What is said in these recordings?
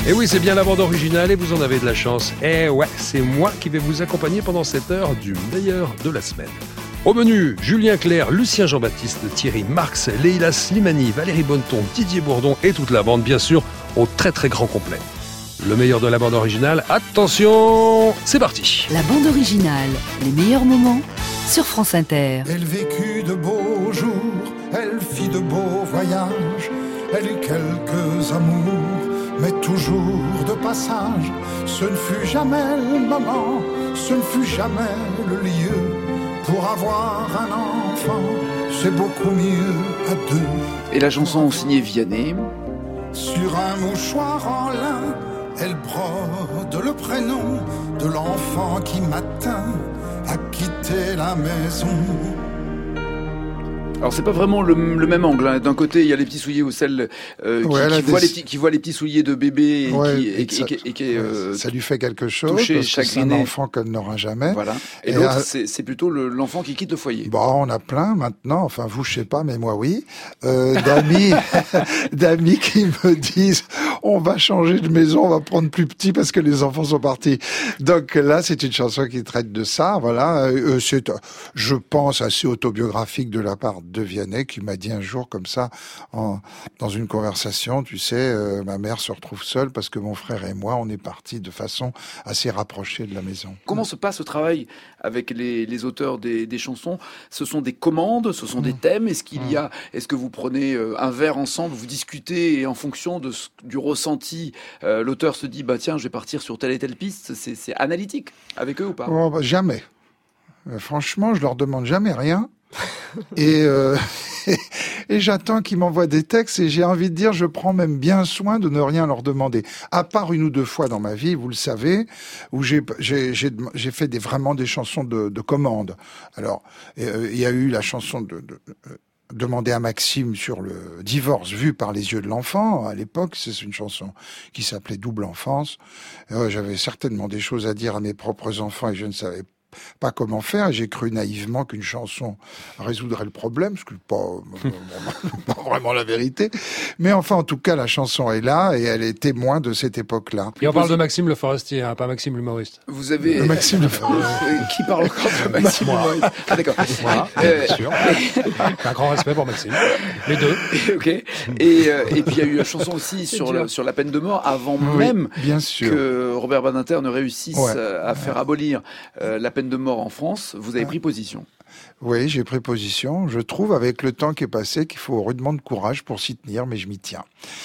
Et oui, c'est bien la bande originale et vous en avez de la chance. Eh ouais, c'est moi qui vais vous accompagner pendant cette heure du meilleur de la semaine. Au menu, Julien Clerc, Lucien Jean-Baptiste, Thierry Marx, Leïla Slimani, Valérie Bonneton, Didier Bourdon et toute la bande, bien sûr, au très très grand complet. Le meilleur de la bande originale, attention, c'est parti. La bande originale, les meilleurs moments sur France Inter. Elle vécut de beaux jours, elle fit de beaux voyages, elle eut quelques amours, mais toujours de passage. Ce ne fut jamais le moment, ce ne fut jamais le lieu. Pour avoir un enfant, c'est beaucoup mieux à deux. Et la chanson signée Vianney. Sur un mouchoir en lin, elle brode le prénom de l'enfant qui matin a quitté la maison. Alors c'est pas vraiment le même angle. Hein. D'un côté, il y a les petits souliers ou celle qui voit les petits souliers de bébé et ça lui fait quelque chose. Touché, parce que c'est un enfant qu'elle n'aura jamais. Voilà. Et l'autre, c'est plutôt l'enfant qui quitte le foyer. Bon, on a plein maintenant. Enfin, vous, je sais pas, mais moi, oui. D'amis qui me disent, on va changer de maison, on va prendre plus petit parce que les enfants sont partis. Donc là, c'est une chanson qui traite de ça. Voilà. C'est, je pense, assez autobiographique de la part de Vianney qui m'a dit un jour comme ça dans une conversation, tu sais, ma mère se retrouve seule parce que mon frère et moi on est partis de façon assez rapprochée de la maison. Comment se passe ce travail avec les auteurs des chansons? Ce sont des commandes, ce sont des thèmes. Est-ce que vous prenez un verre ensemble, vous discutez et en fonction du ressenti, l'auteur se dit bah tiens je vais partir sur telle et telle piste. C'est analytique avec eux ou pas? Jamais. Franchement, je leur demande jamais rien. Et j'attends qu'ils m'envoient des textes et j'ai envie de dire, je prends même bien soin de ne rien leur demander. À part une ou deux fois dans ma vie, vous le savez, où j'ai fait vraiment des chansons de commande. Alors, il y a eu la chanson demander à Maxime sur le divorce vu par les yeux de l'enfant. À l'époque, c'est une chanson qui s'appelait Double Enfance. J'avais certainement des choses à dire à mes propres enfants et je ne savais pas comment faire. J'ai cru naïvement qu'une chanson résoudrait le problème, ce qui n'est pas vraiment la vérité. Mais enfin, en tout cas, la chanson est là et elle est témoin de cette époque-là. Et on parle de Maxime Le Forestier, hein, pas Maxime l'humoriste. Vous avez... Maxime Le Forestier. Qui parle encore de Maxime l'humoriste? Ah d'accord. Voilà, bien sûr. Un grand respect pour Maxime. Les deux. Ok. Et puis il y a eu la chanson aussi sur la peine de mort avant même bien sûr. Que Robert Badinter ne réussisse à faire abolir la peine de mort en France. Vous avez pris position. Oui, j'ai pris position. Je trouve, avec le temps qui est passé, qu'il faut rudement de courage pour s'y tenir, mais je m'y tiens.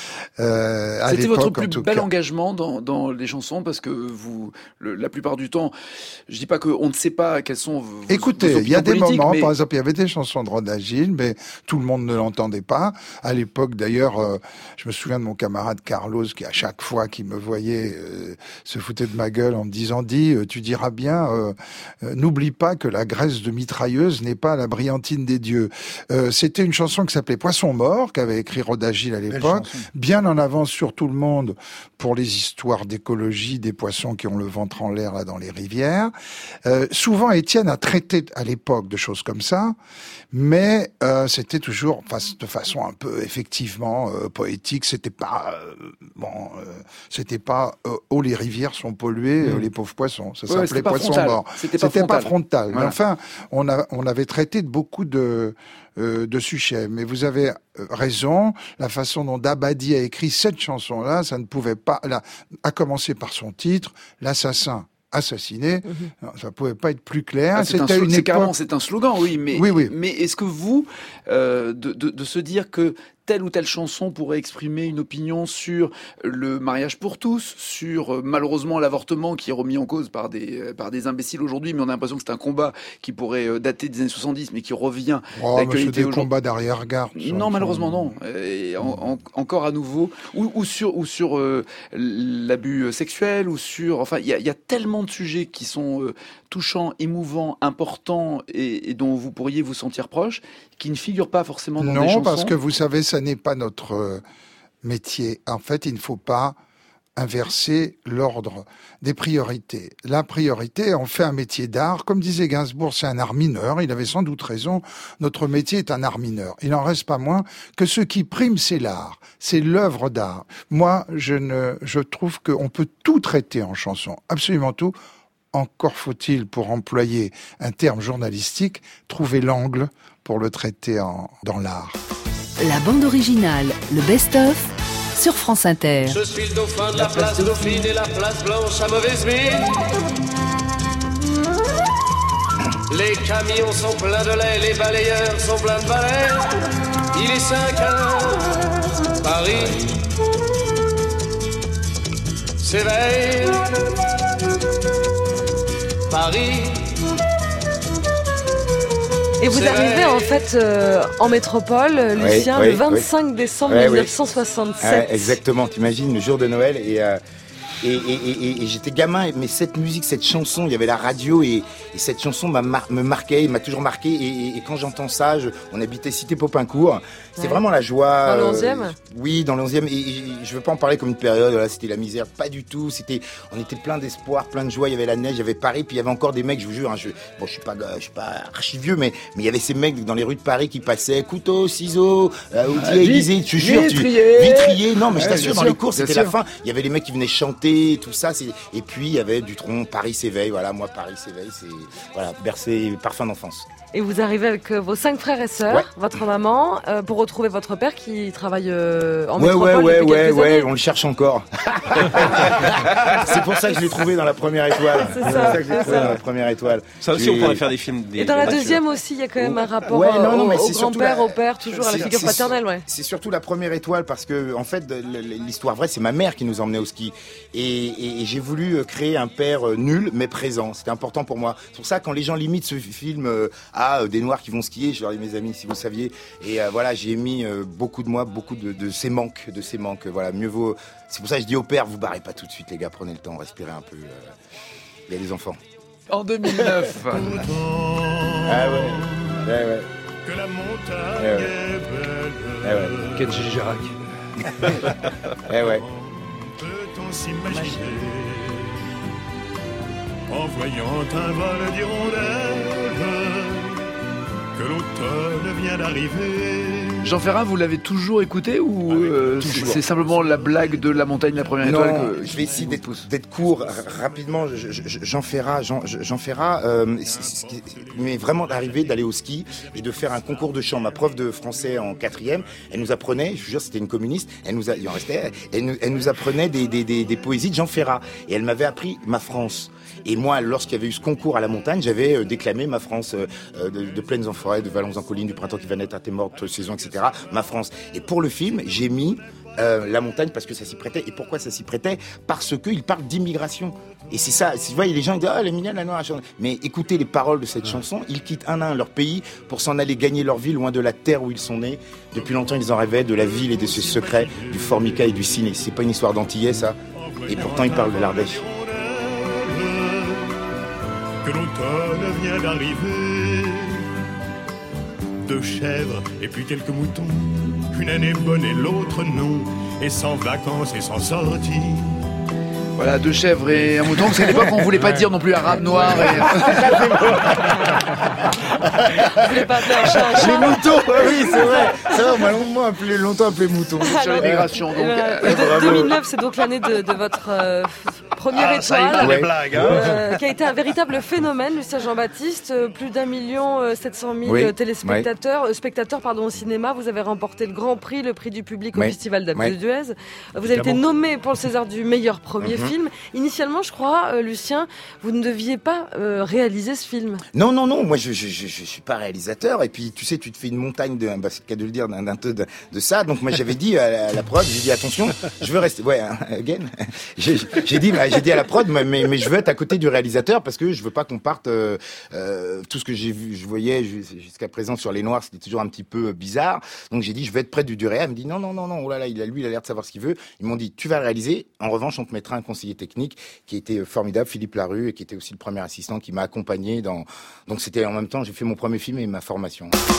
C'était votre plus bel engagement dans les chansons, parce que vous, la plupart du temps, je dis pas qu'on ne sait pas quelles sont vos Écoutez, il y a des moments, mais... par exemple, il y avait des chansons de Rod Agile, mais tout le monde ne l'entendait pas. À l'époque, d'ailleurs, je me souviens de mon camarade Carlos, qui à chaque fois qu'il me voyait, se foutait de ma gueule en me disant, tu diras bien, n'oublie pas que la graisse de mitrailleuse n'est pas la brillantine des dieux. C'était une chanson qui s'appelait Poisson mort, qu'avait écrit Rod Agile à l'époque, bien en avance sur tout le monde pour les histoires d'écologie des poissons qui ont le ventre en l'air là dans les rivières. Souvent, Étienne a traité à l'époque de choses comme ça, mais c'était toujours de façon un peu effectivement poétique. C'était pas c'était pas oh les rivières sont polluées, les pauvres poissons. Ça s'appelait Poisson mort. C'était pas frontal. Voilà. Mais enfin, on avait traité de beaucoup de sujets. Mais vous avez raison, la façon dont Dabadi a écrit cette chanson-là, ça ne pouvait pas, à commencer par son titre, l'assassin assassiné, ça pouvait pas être plus clair. C'est un slogan, oui, mais est-ce que vous, de se dire que telle ou telle chanson pourrait exprimer une opinion sur le mariage pour tous, sur malheureusement l'avortement qui est remis en cause par des imbéciles aujourd'hui, mais on a l'impression que c'est un combat qui pourrait dater des années 70, mais qui revient d'actualité aujourd'hui. C'est des combats d'arrière-garde. Non, malheureusement non. Et encore à nouveau, ou sur l'abus sexuel, ou sur, enfin, il y a tellement de sujets qui sont touchants, émouvants, importants et dont vous pourriez vous sentir proche, qui ne figurent pas forcément dans des chansons. Non, parce que vous savez, ça n'est pas notre métier. En fait, il ne faut pas inverser l'ordre des priorités. La priorité, on fait un métier d'art. Comme disait Gainsbourg, c'est un art mineur. Il avait sans doute raison. Notre métier est un art mineur. Il n'en reste pas moins que ce qui prime, c'est l'art. C'est l'œuvre d'art. Moi, je trouve qu'on peut tout traiter en chanson. Absolument tout. Encore faut-il, pour employer un terme journalistique, trouver l'angle pour le traiter dans l'art. La bande originale, le best-of, sur France Inter. Je suis le dauphin de la place Dauphine et la place Blanche à mauvaise mine. Les camions sont pleins de lait, les balayeurs sont pleins de balais. Il est 5 heures, Paris s'éveille. Paris. Et vous arrivez en fait en métropole, Lucien, le 25 décembre 1967. Exactement, t'imagines, le jour de Noël et j'étais gamin, mais cette musique, cette chanson, il y avait la radio et cette chanson me marquait, m'a toujours marqué et quand j'entends ça, on habitait Cité Popincourt, c'est vraiment la joie. Dans le 11e Oui, dans le 11e et je veux pas en parler comme une période, là, c'était la misère, pas du tout, on était plein d'espoir, plein de joie, il y avait la neige, il y avait Paris, puis il y avait encore des mecs, je vous jure, je suis pas archi vieux, mais il y avait ces mecs dans les rues de Paris qui passaient, couteau, ciseaux, outils aiguisés, je te jure, vitrier, non mais je t'assure, dans les cours, c'était la fin, il y avait les mecs qui venaient chanter, tout ça, et puis il y avait Dutronc, Paris s'éveille, voilà, moi Paris s'éveille, c'est, voilà, bercé, parfum d'enfance. Et vous arrivez avec vos 5 frères et sœurs, votre maman, pour retrouver votre père qui travaille en métropole depuis quelques années. On le cherche encore. C'est pour ça que je l'ai trouvé dans la première étoile. C'est ça que je l'ai trouvé dans la première étoile. Ça aussi, on pourrait faire des films. Et dans la deuxième aussi, il y a quand même un rapport au grand-père, au père, toujours à la figure paternelle, C'est surtout la première étoile parce que, en fait, l'histoire vraie, c'est ma mère qui nous emmenait au ski. Et j'ai voulu créer un père nul, mais présent. C'était important pour moi. C'est pour ça, quand les gens limitent ce film à des Noirs qui vont skier, je leur dis, mes amis, si vous saviez. Et voilà, j'ai mis beaucoup de moi, beaucoup de ces manques, Voilà, mieux vaut. C'est pour ça que je dis au père, vous barrez pas tout de suite, les gars, prenez le temps, respirez un peu. Il y a des enfants. En 2009. Ah ouais. Que la montagne est belle. Kenji Girac. Peut-on s'imaginer en voyant un vol d'hirondelles que l'automne vient d'arriver. Jean Ferrat, vous l'avez toujours écouté ou c'est simplement la blague de la montagne, la première étoile que... Je vais essayer d'être court rapidement. Jean Ferrat, mais vraiment d'arriver d'aller au ski et de faire un concours de chant. Ma prof de français en 4e, elle nous apprenait, je vous jure, c'était une communiste, elle nous apprenait des poésies de Jean Ferrat et elle m'avait appris ma France. Et moi, lorsqu'il y avait eu ce concours à la montagne, j'avais déclamé ma France de plaines en forêt, de vallons en collines, du printemps qui va naître à tes mortes saisons, etc. Ma France. Et pour le film, j'ai mis la montagne parce que ça s'y prêtait. Et pourquoi ça s'y prêtait ? Parce qu'il parle d'immigration. Et c'est ça. Tu vois, les gens disent « Ah, les mignonnes, la noire, la chanson. » Mais écoutez les paroles de cette chanson. Ils quittent un à un leur pays pour s'en aller gagner leur vie loin de la terre où ils sont nés. Depuis longtemps, ils en rêvaient, de la ville et de ses secrets, du Formica et du ciné. C'est pas une histoire d'antillais, ça. Et pourtant, ils parlent de l'Ardèche. Que l'automne vient d'arriver. 2 chèvres et puis quelques moutons. Une année bonne et l'autre non. Et sans vacances et sans sortie. Voilà, 2 chèvres et un mouton. Parce qu'à l'époque, on voulait pas dire non plus arabe, noir. Vous voulez pas faire un chat. Les moutons, oui, c'est vrai. Ça, on m'a longtemps appelé mouton. Sur l'immigration. 2009, c'est donc l'année de votre première étoile. Qui a été un véritable phénomène, Lucien Jean-Baptiste. Plus d'1 700 000 téléspectateurs, spectateurs au cinéma. Vous avez remporté le Grand Prix, le prix du public au Festival d'Uez. Vous avez été nommé pour le César du meilleur premier film. Initialement, je crois, Lucien, vous ne deviez pas réaliser ce film. Non. Moi, je suis pas réalisateur. Et puis, tu sais, tu te fais une montagne c'est le cas de le dire, de ça. Donc, moi, j'avais dit à la prod, j'ai dit attention, je veux rester. J'ai dit à la prod, mais je veux être à côté du réalisateur parce que je veux pas qu'on parte. Tout ce que je voyais jusqu'à présent sur les Noirs, c'était toujours un petit peu bizarre. Donc, j'ai dit, je veux être près du réel. Elle me dit non. Oh là là, il a l'air de savoir ce qu'il veut. Ils m'ont dit, tu vas réaliser. En revanche, on te mettra un conseiller technique qui était formidable, Philippe Larue, et qui était aussi le premier assistant qui m'a accompagné dans. Donc c'était en même temps, j'ai fait mon premier film et ma formation.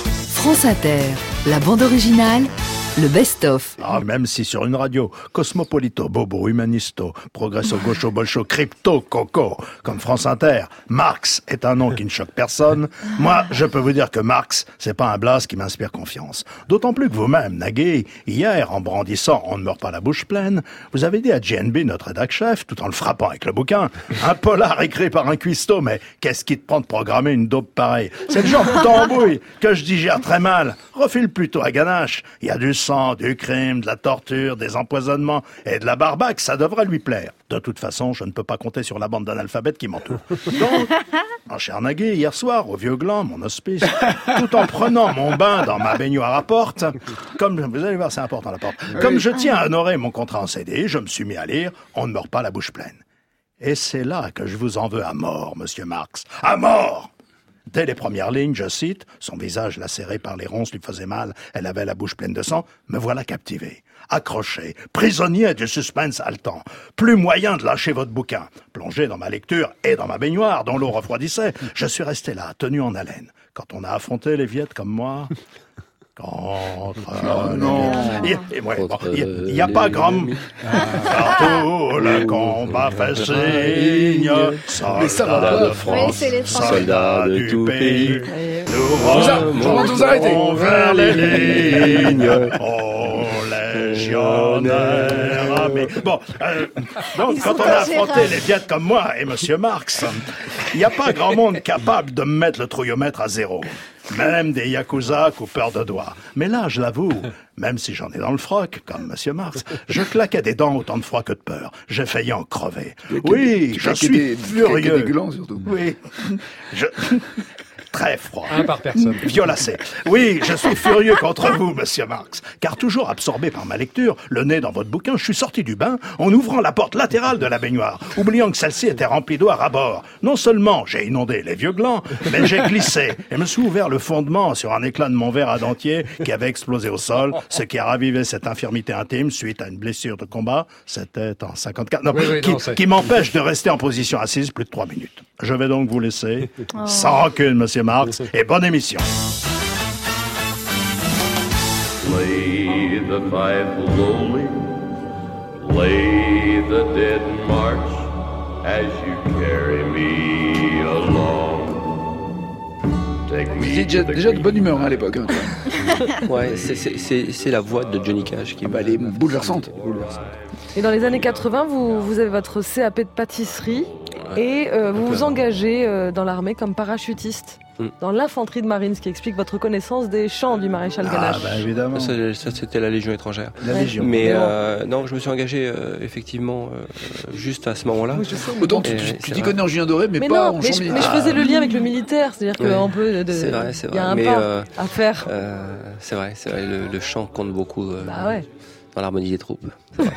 France Inter, la bande originale, le best-of. Ah, même si sur une radio cosmopolito, bobo, humanisto, progresso, gaucho, bolcho, crypto, coco, comme France Inter, Marx est un nom qui ne choque personne. Moi, je peux vous dire que Marx, c'est pas un blase qui m'inspire confiance. D'autant plus que vous-même, Nagui, hier, en brandissant On ne meurt pas la bouche pleine, vous avez dit à JNB, notre rédac-chef, tout en le frappant avec le bouquin, un polar écrit par un cuistot, mais qu'est-ce qui te prend de programmer une dope pareille? C'est le genre de tambouille que je digère très mal. Refile plutôt à ganache. Il y a du sang, du crime, de la torture, des empoisonnements et de la barbaque, ça devrait lui plaire. De toute façon, je ne peux pas compter sur la bande d'analphabètes qui m'entoure. Donc, mon cher Nagui, hier soir, au Vieux Gland, mon hospice, tout en prenant mon bain dans ma baignoire à porte, comme, vous allez voir, c'est important la porte, comme je tiens à honorer mon contrat en CDI, je me suis mis à lire « On ne meurt pas la bouche pleine ». Et c'est là que je vous en veux à mort, monsieur Marx. À mort! Dès les premières lignes, je cite, son visage lacéré par les ronces lui faisait mal, elle avait la bouche pleine de sang, me voilà captivé, accroché, prisonnier du suspense haletant. Plus moyen de lâcher votre bouquin. Plongé dans ma lecture et dans ma baignoire, dont l'eau refroidissait, je suis resté là, tenu en haleine. Quand on a affronté les Viettes comme moi... Il n'y a pas grand... Partout le combat fait signe, soldats de France, soldats du pays, nous remonterons vers les lignes, oh légionnaire armé. Bon, donc quand on a affronté les Viettes comme moi et Monsieur Marx, il n'y a pas grand monde capable de me mettre le trouillomètre à zéro. Même des yakuza coupeurs de doigts. Mais là, je l'avoue, même si j'en ai dans le froc, comme Monsieur Marx, je claquais des dents autant de froid que de peur. J'ai failli en crever. Oui, je suis furieux. Des glands, surtout. Oui, très froid. Un par personne. Violacé. Oui, je suis furieux contre vous, Monsieur Marx. Car toujours absorbé par ma lecture, le nez dans votre bouquin, je suis sorti du bain en ouvrant la porte latérale de la baignoire, oubliant que celle-ci était remplie d'eau à ras-bord. Non seulement j'ai inondé les vieux glands, mais j'ai glissé et me suis ouvert le fondement sur un éclat de mon verre à dentier qui avait explosé au sol, ce qui a ravivé cette infirmité intime suite à une blessure de combat. C'était en 54. Non, qui m'empêche de rester en position assise plus de 3 minutes. Je vais donc vous laisser, sans rancune, Monsieur Marx, et bonne émission. Play the fife lowly, lay the dead march, as you carry me along. Vous étiez déjà de bonne humeur à l'époque. Hein, ouais, c'est la voix de Johnny Cash qui elle est bouleversante. Et dans les années 80, vous avez votre CAP de pâtisserie et vous vous engagez dans l'armée comme parachutiste. Dans l'infanterie de marine, ce qui explique votre connaissance des chants du maréchal Ganache. Ah, bah évidemment. Ça c'était la Légion étrangère. La Légion. Mais non, je me suis engagé effectivement juste à ce moment-là. Oui, je sais. Autant tu t'y connais en Julien Doré, mais pas en chant militaire. Mais je faisais le lien avec le militaire, c'est-à-dire qu'on peut. C'est vrai. Il y a un pas à faire. C'est vrai. Le chant compte beaucoup. Ouais. Dans l'harmonie des troupes.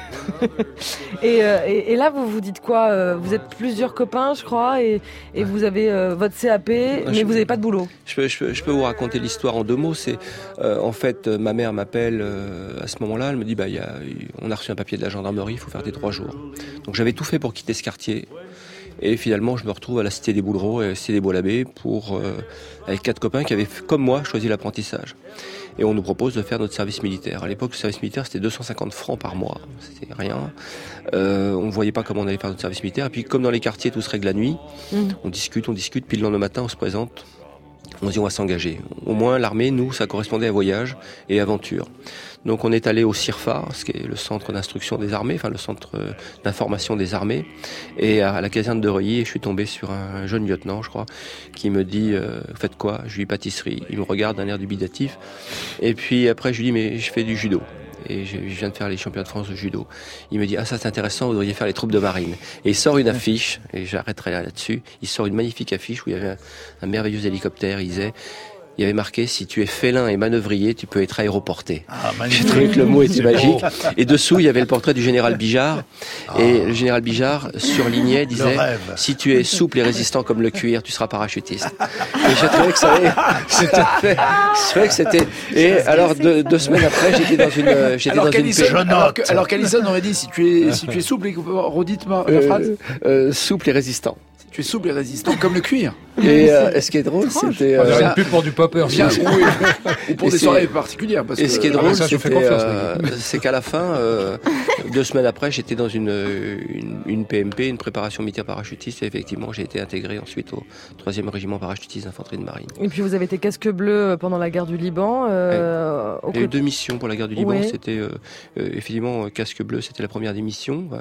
Et là, vous vous dites quoi? Vous êtes plusieurs copains, je crois, et vous avez votre CAP, mais vous n'avez pas de boulot. Je peux vous raconter l'histoire en 2 mots. C'est en fait, ma mère m'appelle à ce moment-là. Elle me dit on a reçu un papier de la gendarmerie, il faut faire des 3 jours. Donc j'avais tout fait pour quitter ce quartier. Et finalement, je me retrouve à la Cité des Boulereaux et Cité des Bois-l'Abbé avec 4 copains qui avaient, comme moi, choisi l'apprentissage. Et on nous propose de faire notre service militaire. À l'époque, le service militaire, c'était 250 francs par mois. C'était rien. On ne voyait pas comment on allait faire notre service militaire. Et puis, comme dans les quartiers, tout se règle la nuit. On discute. Puis le lendemain matin, on se présente. On se dit, on va s'engager. Au moins, l'armée, nous, ça correspondait à voyage et aventure. Donc, on est allé au CIRFA, ce qui est le centre d'instruction des armées, enfin, le centre d'information des armées, et à la caserne de Reuilly, et je suis tombé sur un jeune lieutenant, je crois, qui me dit, faites quoi? Je lui dis pâtisserie. Il me regarde d'un air dubitatif. Et puis, après, je lui dis, mais je fais du judo. Et je viens de faire les championnats de France de judo. Il me dit, ça c'est intéressant, vous devriez faire les troupes de marine. Et il sort une affiche, et j'arrêterai là-dessus, il sort une magnifique affiche où il y avait un merveilleux hélicoptère, il y avait marqué, si tu es félin et manœuvrier, tu peux être aéroporté. J'ai trouvé que le mot était magique. Et dessous, il y avait le portrait du général Bijard. Et le général Bijard surlignait, disait, si tu es souple et résistant comme le cuir, tu seras parachutiste. Et j'ai trouvé que ça allait, c'est vrai que c'était, et alors 2 semaines après, j'étais dans une alors qu'Alison aurait dit, si tu es souple et, redites-moi la phrase. Souple et résistant. Tu es souple et résistant comme le cuir. Et ce qui est drôle, c'était... On dirait une pub pour du popper. Ou pour des soirées particulières. Parce et ce qui est drôle, c'est qu'à la fin, 2 semaines après, j'étais dans une PMP, une préparation militaire parachutiste, et effectivement, j'ai été intégré ensuite au 3e régiment parachutiste d'infanterie de marine. Et puis vous avez été casque bleu pendant la guerre du Liban. Il y a eu 2 missions pour la guerre du Liban. C'était effectivement casque bleu, c'était la première des missions.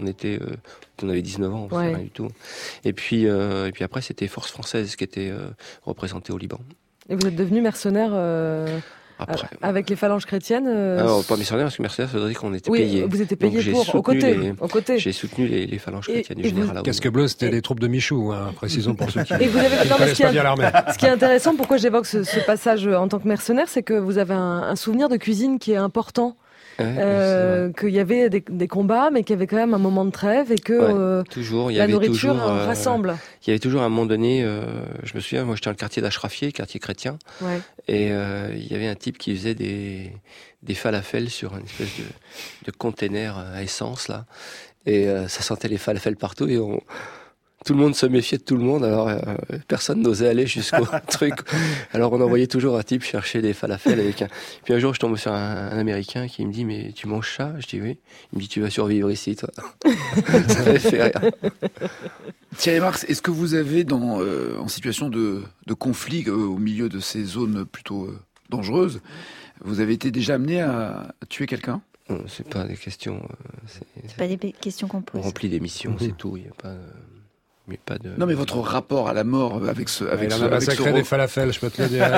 On avait 19 ans, on savait rien du tout. Et puis après, c'était Force française qui était représentée au Liban. Et vous êtes devenu mercenaire avec les phalanges chrétiennes Alors, pas mercenaire, parce que mercenaire, ça veut dire qu'on était payé. Vous étiez payé aux côtés. J'ai soutenu les phalanges chrétiennes du général Aoun. Casque bleu, c'était les troupes de Michou, précisons pour ceux qui ne connaissent pas bien l'armée. Ce qui est intéressant, pourquoi j'évoque ce passage en tant que mercenaire, c'est que vous avez un souvenir de cuisine qui est important. Qu'il y avait des combats, mais qu'il y avait quand même un moment de trêve et que la nourriture rassemble. Il y avait toujours un moment donné, je me souviens, moi j'étais dans le quartier d'Achrafieh, quartier chrétien, et il y avait un type qui faisait des falafels sur une espèce de container à essence là, et ça sentait les falafels partout et tout le monde se méfiait de tout le monde, alors personne n'osait aller jusqu'au truc. Alors on envoyait toujours un type chercher des falafels avec un... Puis un jour je tombe sur un Américain qui me dit « Mais tu manges ça ?» Je dis « Oui ». Il me dit « Tu vas survivre ici, toi ». Ça m'avait fait rire. Thierry Marx, est-ce que vous avez en situation de conflit au milieu de ces zones plutôt dangereuses, vous avez été déjà amené à tuer quelqu'un ? C'est pas des questions... c'est pas des questions qu'on pose. On remplit des missions, c'est tout, il n'y a pas... Non, mais votre rapport à la mort avec ce... Il en a massacré des falafels, je peux te le dire.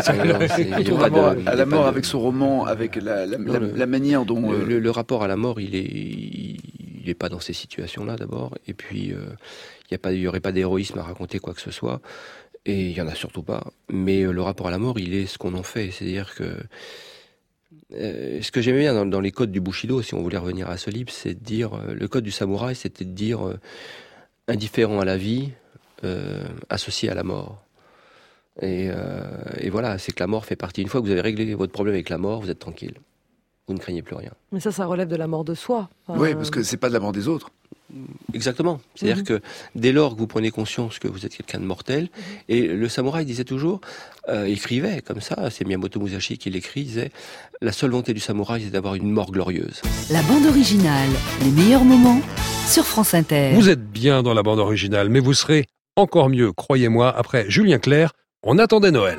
À la mort avec ce roman, avec la manière dont... Le rapport à la mort, il est pas dans ces situations-là, d'abord. Et puis, il y aurait pas d'héroïsme à raconter quoi que ce soit. Et il y en a surtout pas. Mais le rapport à la mort, il est ce qu'on en fait. C'est-à-dire que... ce que j'aimais bien dans les codes du Bushido, si on voulait revenir à ce livre, c'est de dire... le code du samouraï, c'était de dire... indifférent à la vie, associé à la mort. Et voilà, c'est que la mort fait partie. Une fois que vous avez réglé votre problème avec la mort, vous êtes tranquille. Vous ne craignez plus rien. Mais ça relève de la mort de soi. Oui, parce que c'est pas de la mort des autres. Exactement. C'est-à-dire que dès lors que vous prenez conscience que vous êtes quelqu'un de mortel, et le samouraï disait toujours, écrivait comme ça, c'est Miyamoto Musashi qui l'écrit, disait « La seule volonté du samouraï, c'est d'avoir une mort glorieuse ». La bande originale, les meilleurs moments sur France Inter. Vous êtes bien dans la bande originale, mais vous serez encore mieux, croyez-moi, après Julien Clerc, On attendait Noël.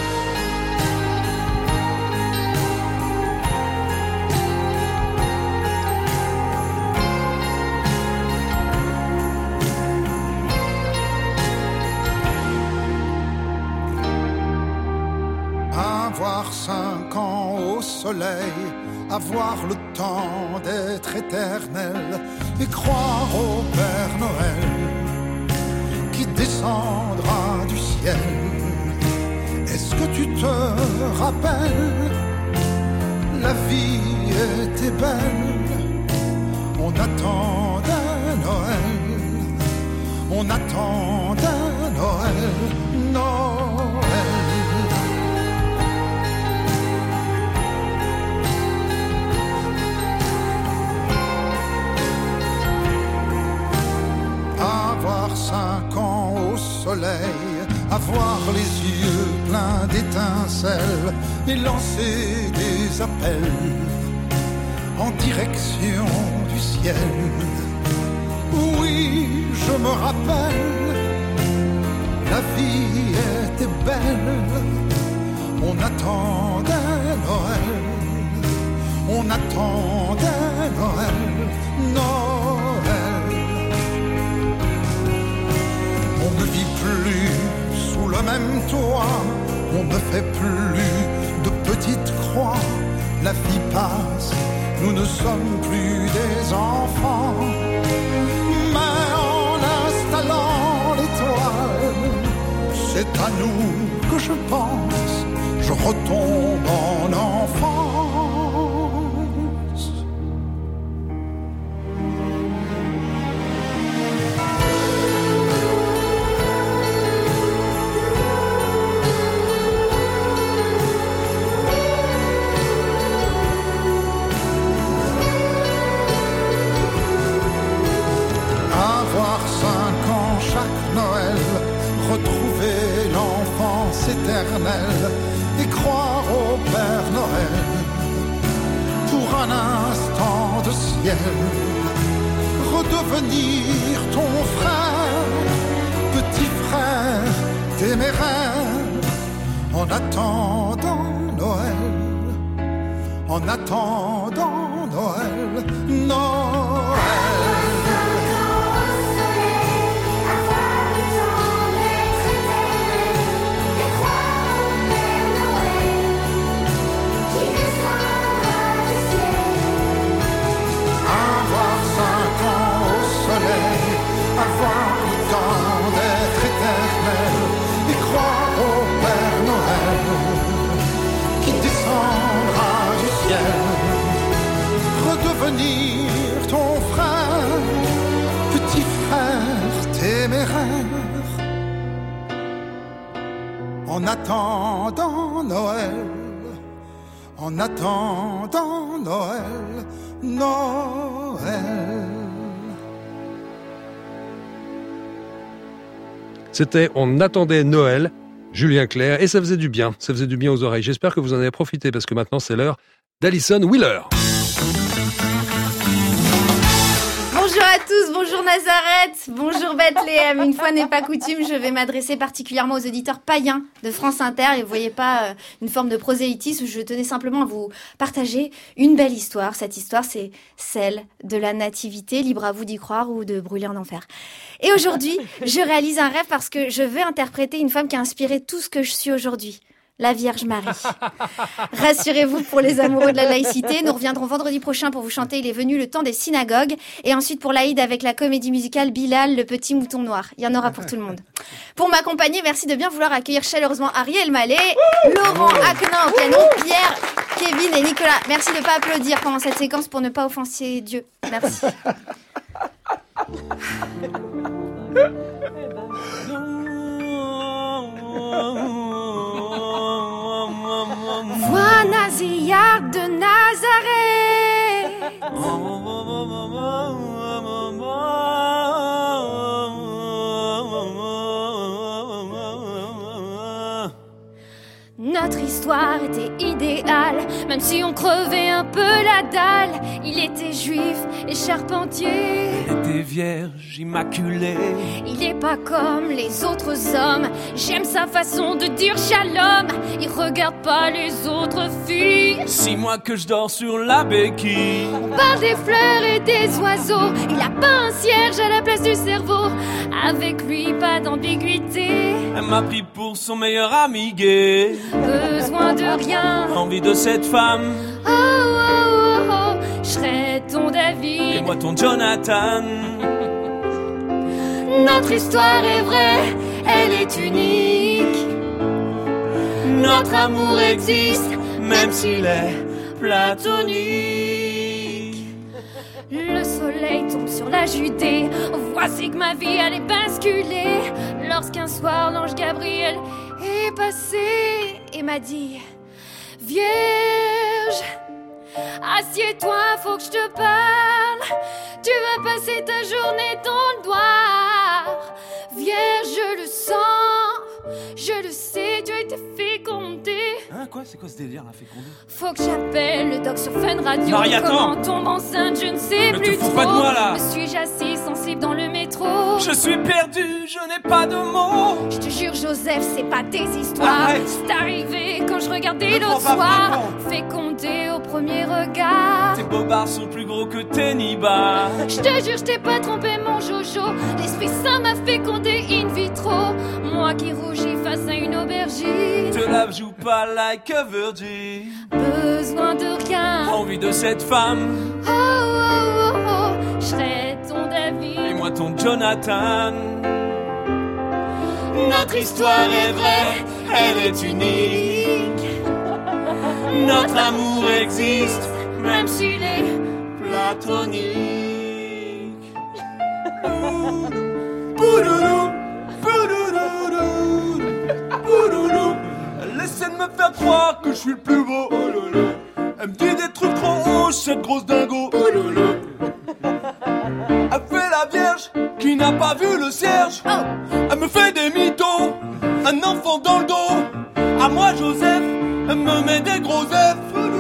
Avoir 5 ans au soleil, avoir le temps d'être éternel et croire au Père Noël qui descendra du ciel. Est-ce que tu te rappelles, la vie était belle, on attendait Noël, on attendait Noël, Noël. Avoir 5 ans au soleil, avoir les yeux pleins d'étincelles et lancer des appels en direction du ciel. Oui, je me rappelle, la vie était belle, on attendait Noël, on attendait Noël, Noël. On ne vit plus sous le même toit, on ne fait plus de petites croix. La vie passe, nous ne sommes plus des enfants. Mais en installant l'étoile, c'est à nous que je pense, je retombe en enfance. Avoir 5 ans chaque Noël, retrouver éternelle et croire au Père Noël pour un instant de ciel, redevenir ton frère, petit frère téméraire, en attendant Noël, en attendant Noël, Noël. Avoir le temps d'être éternel et croire au Père Noël qui descendra du ciel, redevenir ton frère, petit frère téméraire, en attendant Noël, en attendant Noël, Noël. C'était On attendait Noël, Julien Clerc, et ça faisait du bien aux oreilles. J'espère que vous en avez profité parce que maintenant c'est l'heure d'Alison Wheeler. Bonjour à tous, bonjour Nazareth, bonjour Bethléem. Une fois n'est pas coutume, je vais m'adresser particulièrement aux auditeurs païens de France Inter. Et vous voyez pas une forme de prosélytisme, je tenais simplement à vous partager une belle histoire. Cette histoire, c'est celle de la nativité, libre à vous d'y croire ou de brûler en enfer. Et aujourd'hui, je réalise un rêve parce que je veux interpréter une femme qui a inspiré tout ce que je suis aujourd'hui. La Vierge Marie. Rassurez-vous, pour les amoureux de la laïcité, nous reviendrons vendredi prochain pour vous chanter Il est venu le temps des synagogues. Et ensuite pour l'Aïd avec la comédie musicale Bilal, le petit mouton noir. Il y en aura pour tout le monde. Pour m'accompagner, merci de bien vouloir accueillir chaleureusement Ariel Mallet, Laurent Aknin au piano, Pierre, Kevin et Nicolas. Merci de ne pas applaudir pendant cette séquence pour ne pas offenser Dieu. Merci. Vois Nazillard de Nazareth. Notre histoire était idéale, même si on crevait un peu la dalle. Il était juif et charpentier. Il était vierge, immaculée. Il est pas comme les autres hommes. J'aime sa façon de dire shalom. Il regarde pas les autres filles. 6 mois que je dors sur la béquille. On parle des fleurs et des oiseaux. Il a pas un cierge à la place du cerveau. Avec lui, pas d'ambiguïté. Elle m'a pris pour son meilleur ami gay. Besoin de rien. Envie de cette femme. Oh, oh, oh, oh. Je serai ton David. Et moi ton Jonathan. Notre histoire est vraie, elle est unique. Notre amour existe, même s'il est platonique. Le soleil tombe sur la Judée. Voici que ma vie allait basculer. Lorsqu'un soir l'ange Gabriel est passé et m'a dit: Vierge, assieds-toi, faut que je te parle. Tu vas passer ta journée dans le noir. Vierge, je le sens, je le sais, tu as été fécondée. Hein, quoi? C'est quoi ce délire, la fécondée? Faut que j'appelle le doc sur Fun Radio. Marie, comment tombe enceinte, je ne sais plus trop. Pas de moi, là. Me suis-je assez sensible dans le métro? Je suis perdu, je n'ai pas de mots. Je te jure, Joseph, c'est pas tes histoires. Arrête. C'est arrivé quand je regardais l'autre soir. Fécondé au premier regard. Tes bobards sont plus gros que tes nibards. Je te jure, je t'ai pas trompé, mon Jojo. L'Esprit Saint m'a fécondé in vitro. Moi qui rougis face à une aubergine. Te la joue pas like a virgin. Besoin de rien. Envie de cette femme. Oh, oh, oh, oh. Je serai ton David. Et moi ton Jonathan. Notre histoire est vraie, elle est unique. Notre amour existe, même s'il est platonique. Elle essaie de me faire croire que je suis le plus beau. Elle me dit des trucs trop hauts, cette grosse dingo. Elle fait la vierge qui n'a pas vu le cierge. Elle me fait des mythos, un enfant dans le dos. À moi Joseph me met des gros œufs.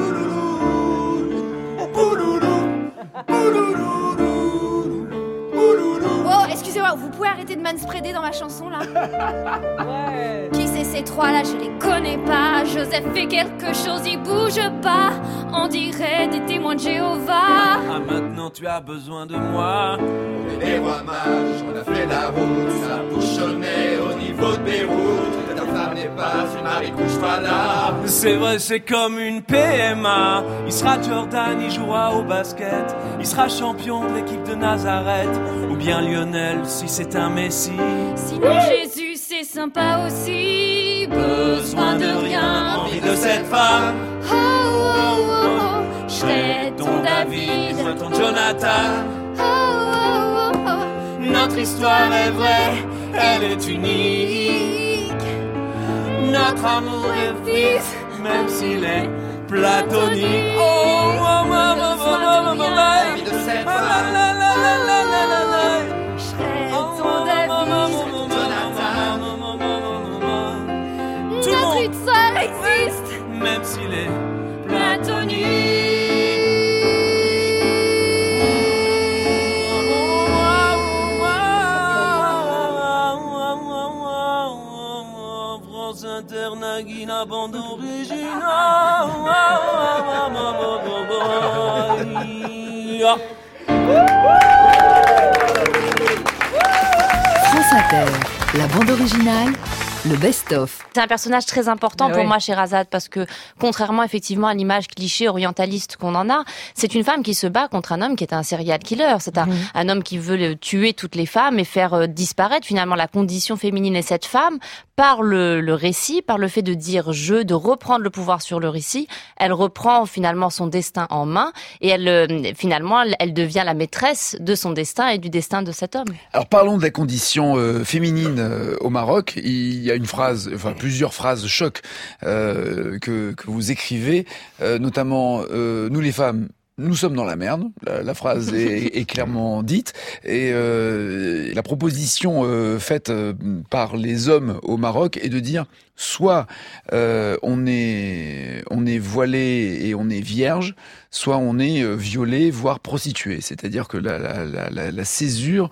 Oh, excusez-moi, vous pouvez arrêter de manspreader dans ma chanson là? Ouais. Qui c'est ces trois là? Je les connais pas. Joseph fait quelque chose, il bouge pas. On dirait des témoins de Jéhovah. Ah, maintenant tu as besoin de moi. Les rois mages, on a fait la route, ça bouchonnait au niveau de Beyrouth. Ta femme n'est pas une Marie, couche-toi là. C'est vrai, c'est comme une PMA. Il sera Jordan, il jouera au basket. Il sera champion de l'équipe de Nazareth. Ou bien Lionel, si c'est un Messi. Sinon Jésus, c'est sympa aussi. Besoin de rien, envie de cette femme. Oh, oh, oh, oh. Je serai ton David, moi ton Jonathan. Oh, oh, oh, oh. Notre histoire est vraie, elle est unique. Notre amour est fixe, même s'il est platonique. Oh, oh, maman, maman, maman, Envie de cette la femme. la la la la la la la. je serai ton David. Notre histoire existe, Même s'il est platonique. France Inter, Nagina, bande originale. France Inter, la bande originale, le best-of. C'est un personnage très important Mais pour oui. moi, Sherazade, parce que contrairement effectivement à l'image cliché orientaliste qu'on en a, c'est une femme qui se bat contre un homme qui est un serial killer. C'est un homme qui veut tuer toutes les femmes et faire disparaître finalement la condition féminine. Et cette femme, par le récit, par le fait de dire je, de reprendre le pouvoir sur le récit, elle reprend finalement son destin en main et elle finalement elle devient la maîtresse de son destin et du destin de cet homme. Alors parlons de la condition féminine au Maroc. Il y a une phrase, enfin plusieurs phrases choc que vous écrivez, notamment nous les femmes. Nous sommes dans la merde, la phrase est clairement dite, et la proposition faite par les hommes au Maroc est de dire soit on est voilé et on est vierge, soit on est violé, voire prostitué. C'est-à-dire que la césure...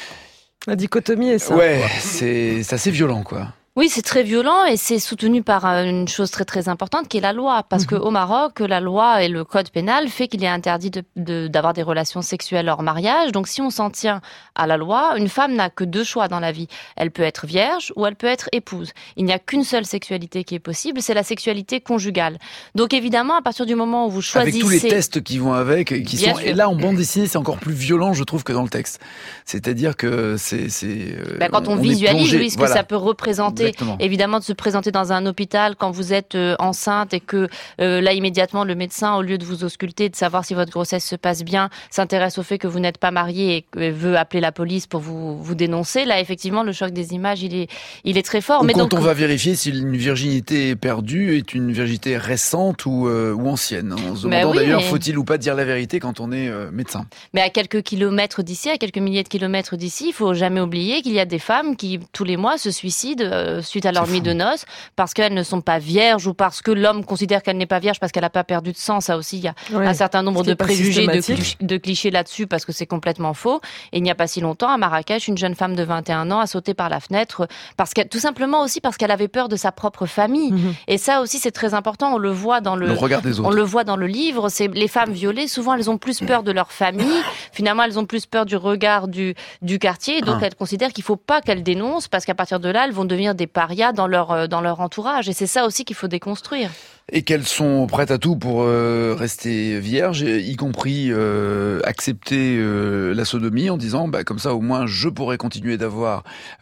La dichotomie est ça. Ouais, c'est assez violent, quoi. Oui, c'est très violent et c'est soutenu par une chose très très importante qui est la loi. Parce que au Maroc, la loi et le code pénal fait qu'il est interdit d'avoir des relations sexuelles hors mariage. Donc si on s'en tient à la loi, une femme n'a que deux choix dans la vie. Elle peut être vierge ou elle peut être épouse. Il n'y a qu'une seule sexualité qui est possible, c'est la sexualité conjugale. Donc évidemment, à partir du moment où vous choisissez... Avec tous les tests qui vont avec, qui Bien sont... sûr. Et là, en bande dessinée, c'est encore plus violent, je trouve, que dans le texte. C'est-à-dire que c'est quand on est visualise, plongé, oui, ce voilà. que ça peut représenter. Exactement. Évidemment, de se présenter dans un hôpital quand vous êtes enceinte et que là, immédiatement, le médecin, au lieu de vous ausculter, de savoir si votre grossesse se passe bien, s'intéresse au fait que vous n'êtes pas marié et veut appeler la police pour vous dénoncer. Là, effectivement, le choc des images, il est très fort. Ou Mais quand donc, on va vérifier si une virginité perdue est une virginité récente ou ancienne. En se demandant oui, d'ailleurs, mais- faut-il ou pas dire la vérité quand on est médecin. Mais à quelques kilomètres d'ici, à quelques milliers de kilomètres d'ici, il faut jamais oublier qu'il y a des femmes qui, tous les mois, se suicident suite à leur nuit de noces parce qu'elles ne sont pas vierges ou parce que l'homme considère qu'elle n'est pas vierge parce qu'elle n'a pas perdu de sang. Ça aussi, il y a un certain nombre de préjugés, de clichés là-dessus parce que c'est complètement faux. Et il n'y a pas si longtemps, à Marrakech, une jeune femme de 21 ans a sauté par la fenêtre parce qu'elle, tout simplement aussi parce qu'elle avait peur de sa propre famille. Et ça aussi, c'est très important. On le voit dans le regard des autres. On le voit dans le livre. C'est les femmes violées. Souvent, elles ont plus peur de leur famille. Finalement, elles ont plus peur du regard du quartier. Donc, elles considèrent qu'il faut pas qu'elles dénoncent parce qu'à partir de là, elles vont devenir des parias dans leur entourage. Et c'est ça aussi qu'il faut déconstruire. Et qu'elles sont prêtes à tout pour rester vierges, y compris accepter la sodomie en disant comme ça au moins je pourrais continuer d'avoir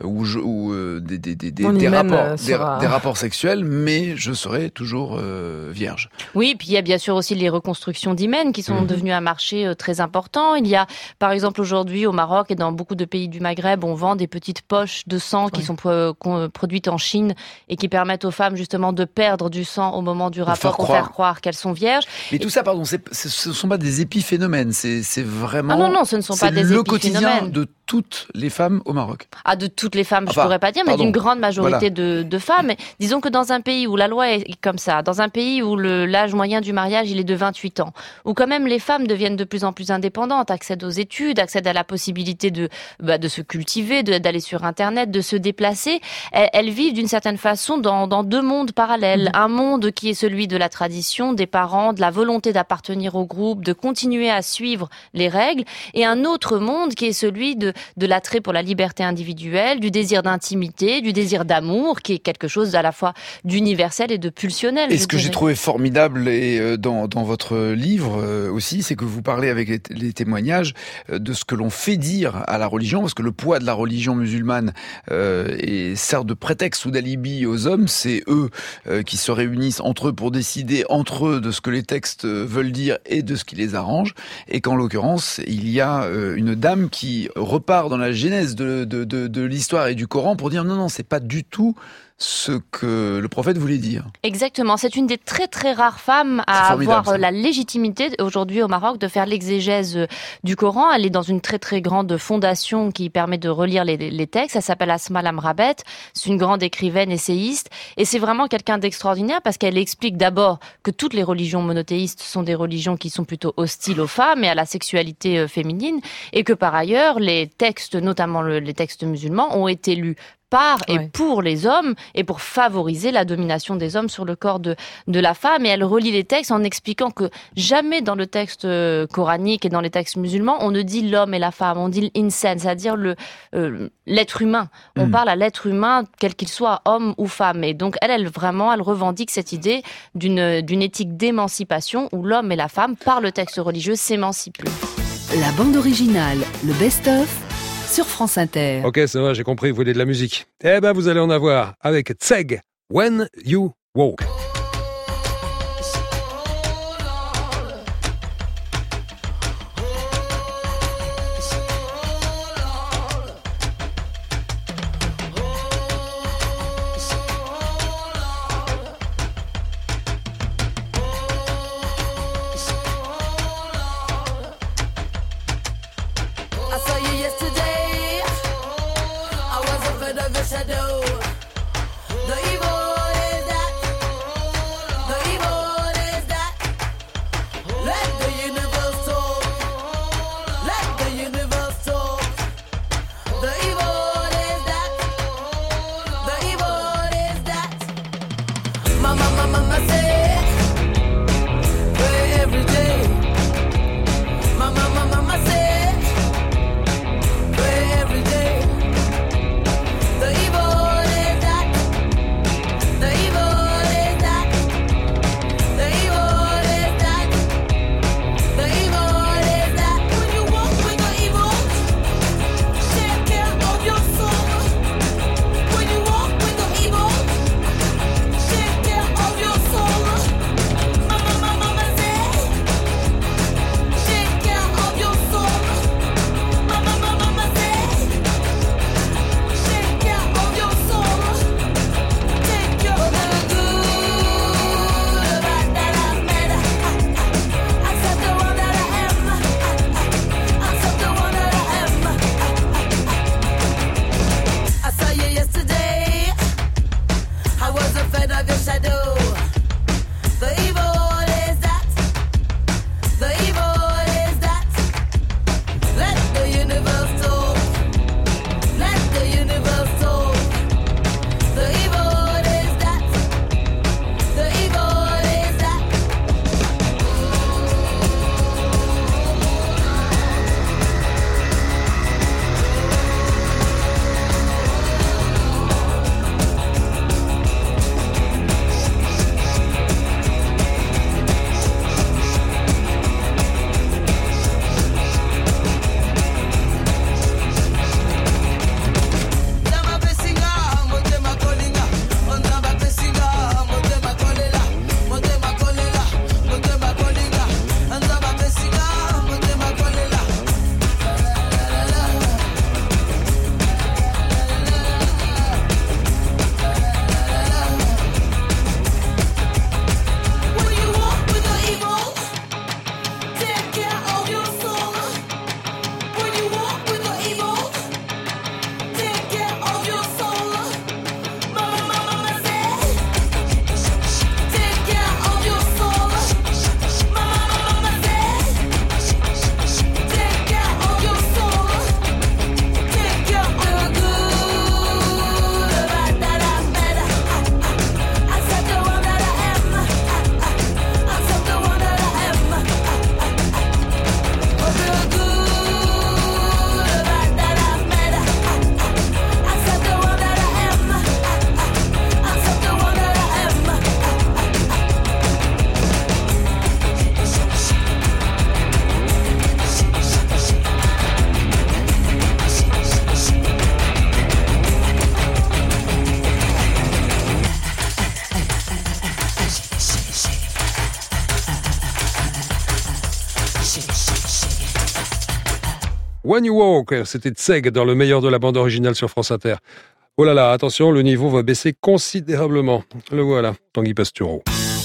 des rapports sexuels, mais je serai toujours vierge. Oui, puis il y a bien sûr aussi les reconstructions d'hymen qui sont devenues un marché très important. Il y a par exemple aujourd'hui au Maroc et dans beaucoup de pays du Maghreb, on vend des petites poches de sang qui sont produites en Chine et qui permettent aux femmes justement de perdre du sang au moment du rapport pour faire croire qu'elles sont vierges. Mais tout ça, pardon, ce ne sont pas des épiphénomènes, c'est vraiment... Ah non, ce ne sont pas des le épiphénomènes. quotidien de toutes les femmes au Maroc. Ah, de toutes les femmes, je pourrais pas dire, mais d'une grande majorité de femmes. Mais disons que dans un pays où la loi est comme ça, dans un pays où l'âge moyen du mariage, il est de 28 ans, où quand même les femmes deviennent de plus en plus indépendantes, accèdent aux études, accèdent à la possibilité de se cultiver, d'aller sur Internet, de se déplacer, elles vivent d'une certaine façon dans deux mondes parallèles. Un monde qui est celui de la tradition, des parents, de la volonté d'appartenir au groupe, de continuer à suivre les règles, et un autre monde qui est celui de l'attrait pour la liberté individuelle, du désir d'intimité, du désir d'amour, qui est quelque chose à la fois d'universel et de pulsionnel. Et ce que j'ai trouvé formidable et dans votre livre aussi, c'est que vous parlez avec les témoignages de ce que l'on fait dire à la religion, parce que le poids de la religion musulmane sert de prétexte ou d'alibi aux hommes. C'est eux qui se réunissent entre eux pour décider entre eux de ce que les textes veulent dire et de ce qui les arrange. Et qu'en l'occurrence, il y a une dame qui repart dans la genèse de l'histoire et du Coran pour dire non, c'est pas du tout ce que le prophète voulait dire. Exactement, c'est une des très très rares femmes à avoir la légitimité aujourd'hui au Maroc de faire l'exégèse du Coran. Elle est dans une très très grande fondation qui permet de relire les textes. Elle s'appelle Asma Lamrabet, c'est une grande écrivaine, essayiste, et c'est vraiment quelqu'un d'extraordinaire parce qu'elle explique d'abord que toutes les religions monothéistes sont des religions qui sont plutôt hostiles aux femmes et à la sexualité féminine, et que par ailleurs les textes, notamment les textes musulmans, ont été lus par et pour les hommes et pour favoriser la domination des hommes sur le corps de la femme. Et elle relie les textes en expliquant que jamais dans le texte coranique et dans les textes musulmans, on ne dit l'homme et la femme, on dit l'insan, c'est-à-dire l'être humain. On parle à l'être humain, quel qu'il soit, homme ou femme. Et donc elle revendique cette idée d'une éthique d'émancipation où l'homme et la femme, par le texte religieux, s'émancipent. La bande originale, le best-of, sur France Inter. Ok, ça va, j'ai compris, vous voulez de la musique. Eh ben, vous allez en avoir avec Tseg, When You Walk. When You Walk, c'était Tseg dans le meilleur de la bande originale sur France Inter. Oh là là, attention, le niveau va baisser considérablement. Le voilà, Tanguy Pastureau.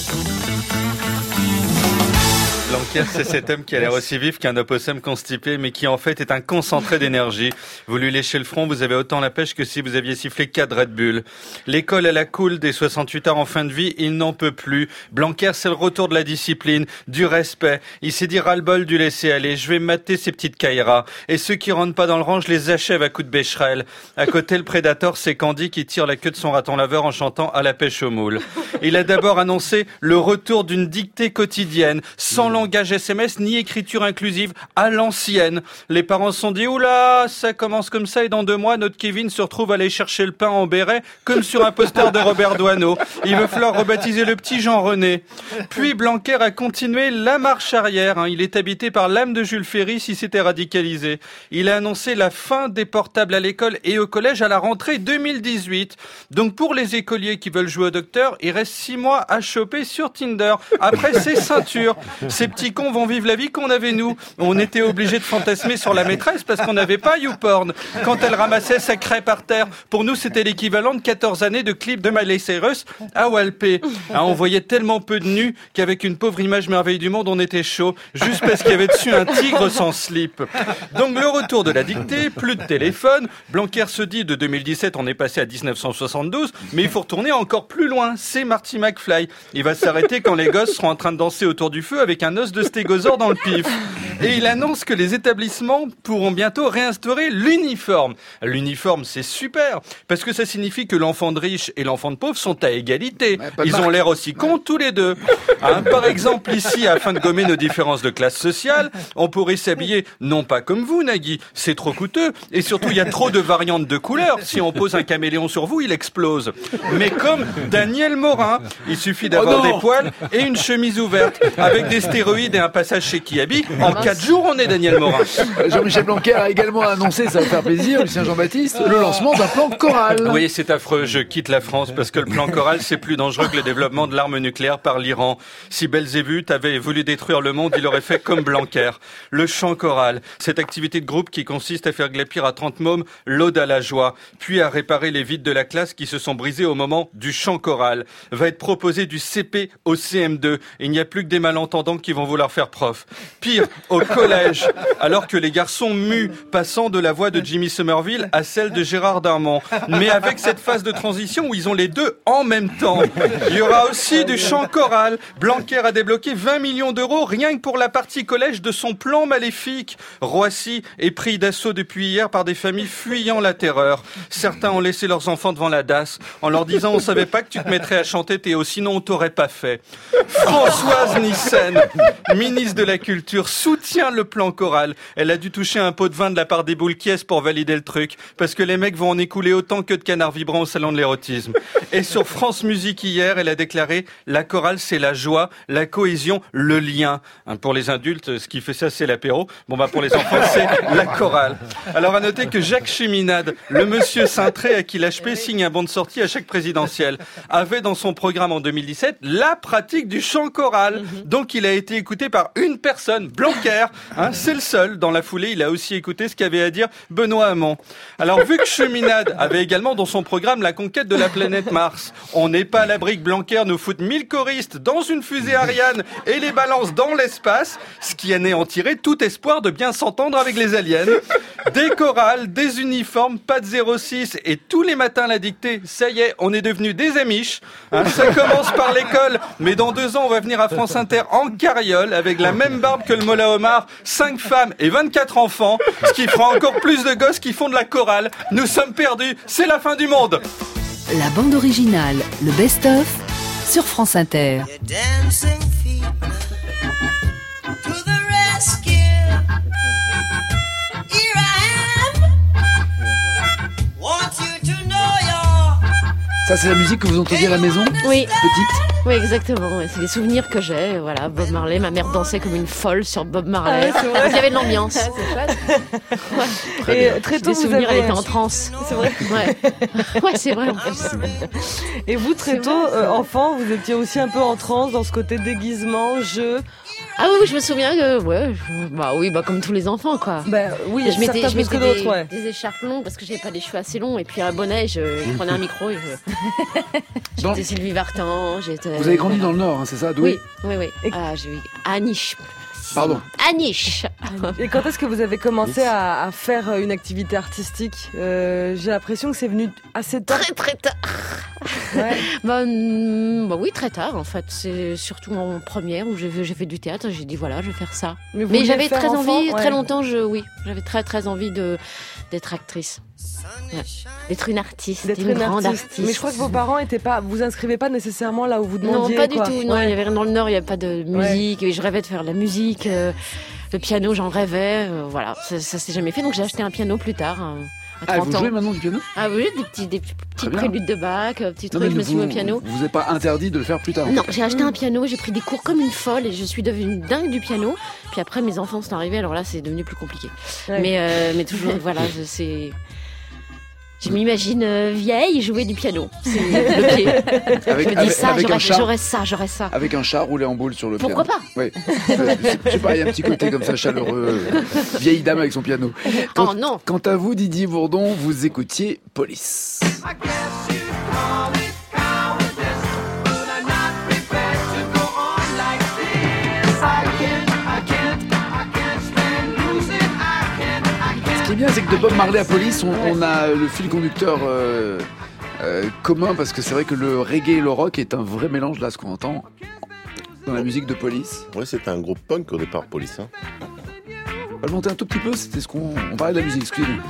Blanquer, c'est cet homme qui a l'air aussi vif qu'un opossum constipé, mais qui en fait est un concentré d'énergie. Vous lui léchez le front, vous avez autant la pêche que si vous aviez sifflé 4 Red Bull. L'école à la cool des 68 heures en fin de vie, il n'en peut plus. Blanquer, c'est le retour de la discipline, du respect. Il s'est dit ras-le-bol du laisser aller. Je vais mater ces petites cailleras. Et ceux qui rentrent pas dans le rang, je les achève à coups de bécherelle. À côté, le prédateur, c'est Candy qui tire la queue de son raton laveur en chantant à la pêche au moule. Il a d'abord annoncé le retour d'une dictée quotidienne, sans langage SMS ni écriture inclusive, à l'ancienne. Les parents se sont dit, oula, ça commence comme ça et dans 2 mois, notre Kevin se retrouve à aller chercher le pain en béret, comme sur un poster de Robert Doisneau. Il va falloir rebaptiser le petit Jean-René. Puis Blanquer a continué la marche arrière. Il est habité par l'âme de Jules Ferry s'il s'était radicalisé. Il a annoncé la fin des portables à l'école et au collège à la rentrée 2018. Donc pour les écoliers qui veulent jouer au docteur, il reste 6 mois à choper sur Tinder. Après, c'est ceinture. Ces petits cons vont vivre la vie qu'on avait nous. On était obligés de fantasmer sur la maîtresse parce qu'on n'avait pas YouPorn. Quand elle ramassait sa craie par terre, pour nous, c'était l'équivalent de 14 années de clips de Miley Cyrus à Walpé. On voyait tellement peu de nus qu'avec une pauvre image merveille du monde, on était chaud, juste parce qu'il y avait dessus un tigre sans slip. Donc le retour de la dictée, plus de téléphone. Blanquer se dit, de 2017, on est passé à 1972, mais il faut retourner encore plus loin. C'est Marty McFly. Il va s'arrêter quand les gosses seront en train de danser autour du feu avec un os de stégosaure dans le pif. Et il annonce que les établissements pourront bientôt réinstaurer l'uniforme. L'uniforme, c'est super, parce que ça signifie que l'enfant de riche et l'enfant de pauvre sont à égalité. Ils ont l'air aussi cons tous les deux. Par exemple, ici, afin de gommer nos différences de classe sociale, on pourrait s'habiller non pas comme vous, Nagui, c'est trop coûteux, et surtout il y a trop de variantes de couleurs. Si on pose un caméléon sur vous, il explose. Mais comme Daniel Morin, il suffit d'avoir des poils et une chemise ouverte, avec des stéroïdes et un passage chez Kiabi. En 4 jours, on est Daniel Morin. Jean-Michel Blanquer a également annoncé, ça va faire plaisir, Lucien Jean-Baptiste, le lancement d'un plan Coral. Oui, c'est affreux, je quitte la France parce que le plan Coral, c'est plus dangereux que le développement de l'arme nucléaire par l'Iran. Si Belzébuth avait voulu détruire le monde, il aurait fait comme Blanquer. Le chant choral, cette activité de groupe qui consiste à faire glapir à 30 mômes l'ode à la joie, puis à réparer les vides de la classe qui se sont brisés au moment du chant choral, va être proposé du CP au CM2. Il n'y a plus que des malentendants qui vont vouloir faire prof. Pire, au collège, alors que les garçons mus passant de la voix de Jimmy Somerville à celle de Gérard Darmon. Mais avec cette phase de transition où ils ont les deux en même temps. Il y aura aussi du chant choral. Blanquer a débloqué 20 millions d'euros rien que pour la partie collège de son plan maléfique. Roissy est pris d'assaut depuis hier par des familles fuyant la terreur. Certains ont laissé leurs enfants devant la DAS en leur disant on savait pas que tu te mettrais à chanter Théo, sinon on t'aurait pas fait. Françoise Nyssen, ministre de la Culture, soutient le plan choral. Elle a dû toucher un pot de vin de la part des Boulquiès pour valider le truc, parce que les mecs vont en écouler autant que de canards vibrants au salon de l'érotisme. Et sur France Musique hier, elle a déclaré la chorale c'est la joie, la cohésion, le lien. Pour les adultes, ce qui fait ça c'est l'apéro. Pour les enfants c'est la chorale. Alors à noter que Jacques Cheminade, le monsieur cintré à qui l'HP signe un bon de sortie à chaque présidentielle, avait dans son programme en 2017 la pratique du chant choral. Donc il a été écouté par une personne, Blanquer. C'est le seul. Dans la foulée, il a aussi écouté ce qu'avait à dire Benoît Hamon. Alors vu que Cheminade avait également dans son programme la conquête de la planète Mars, on n'est pas à l'abri que Blanquer nous foute 1000 choristes dans une fusée Ariane et les balance dans l'espace, ce qui anéantirait tout espoir de bien s'entendre avec les aliens. Des chorales, des uniformes, pas de 06 et tous les matins la dictée, ça y est, on est devenus des amiches. Ça commence par l'école, mais dans 2 ans, on va venir à France Inter en carriole avec la même barbe que le Mola Omar, 5 femmes et 24 enfants, ce qui fera encore plus de gosses qui font de la chorale. Nous sommes perdus, c'est la fin du monde. La bande originale, le best-of, sur France Inter. Ça, c'est la musique que vous entendiez à la maison ? Oui. Petite ? Oui, exactement. Ouais. C'est les souvenirs que j'ai. Voilà, Bob Marley. Ma mère dansait comme une folle sur Bob Marley. C'est vrai. Il y avait de l'ambiance. C'est chouette. Ouais. Et très tôt, des souvenirs, elle était en transe. C'est vrai. Ouais, c'est vrai en plus. Et vous, très tôt, enfant, vous étiez aussi un peu en transe dans ce côté déguisement, jeu. Ah oui, je me souviens que, comme tous les enfants, quoi. Oui, je mettais que d'autres, des écharpes longues parce que j'avais pas des cheveux assez longs et puis un bonnet, je prenais un micro et j'étais Sylvie Vartan, Vous avez grandi dans le Nord, hein, c'est ça, Oui. J'ai eu à Niche. Pardon. À Niche. Et quand est-ce que vous avez commencé à faire une activité artistique? J'ai l'impression que c'est venu assez tard. Très tard. Ouais. Oui, très tard en fait. C'est surtout en première où j'ai fait du théâtre. J'ai dit voilà, je vais faire ça. Mais j'avais très envie, très longtemps. J'avais très envie d'être actrice. Ouais. D'être une artiste, une grande artiste. Mais je crois que vos parents vous inscrivaient pas nécessairement là où vous demandiez. Non, pas du tout. Non, il y avait rien dans le Nord, il n'y avait pas de musique. Et je rêvais de faire de la musique, le piano, j'en rêvais. Voilà, ça s'est jamais fait. Donc j'ai acheté un piano plus tard. À 30 vous jouez maintenant du piano? Ah oui, des petites préludes de Bach, petits trucs. Je me suis mis au piano. Vous n'êtes pas interdit de le faire plus tard? Non, j'ai acheté un piano, j'ai pris des cours comme une folle et je suis devenue dingue du piano. Puis après, mes enfants sont arrivés, alors là, c'est devenu plus compliqué. Ouais. Mais toujours, voilà, je m'imagine vieille jouer du piano. C'est le pied. Je me dis j'aurais ça. Avec un chat roulé en boule sur le piano. Pourquoi pas? Oui. Je sais pas, il y a un petit côté comme ça chaleureux. Vieille dame avec son piano. Non. Quant à vous, Didier Bourdon, vous écoutiez Police. Ce qui est bien, c'est que de Bob Marley à Police, on a le fil conducteur commun, parce que c'est vrai que le reggae et le rock est un vrai mélange, là, ce qu'on entend dans la musique de Police. Oui, c'était un groupe punk au départ, Police. Hein. On va le monter un tout petit peu, c'était on parlait de la musique, excusez-nous.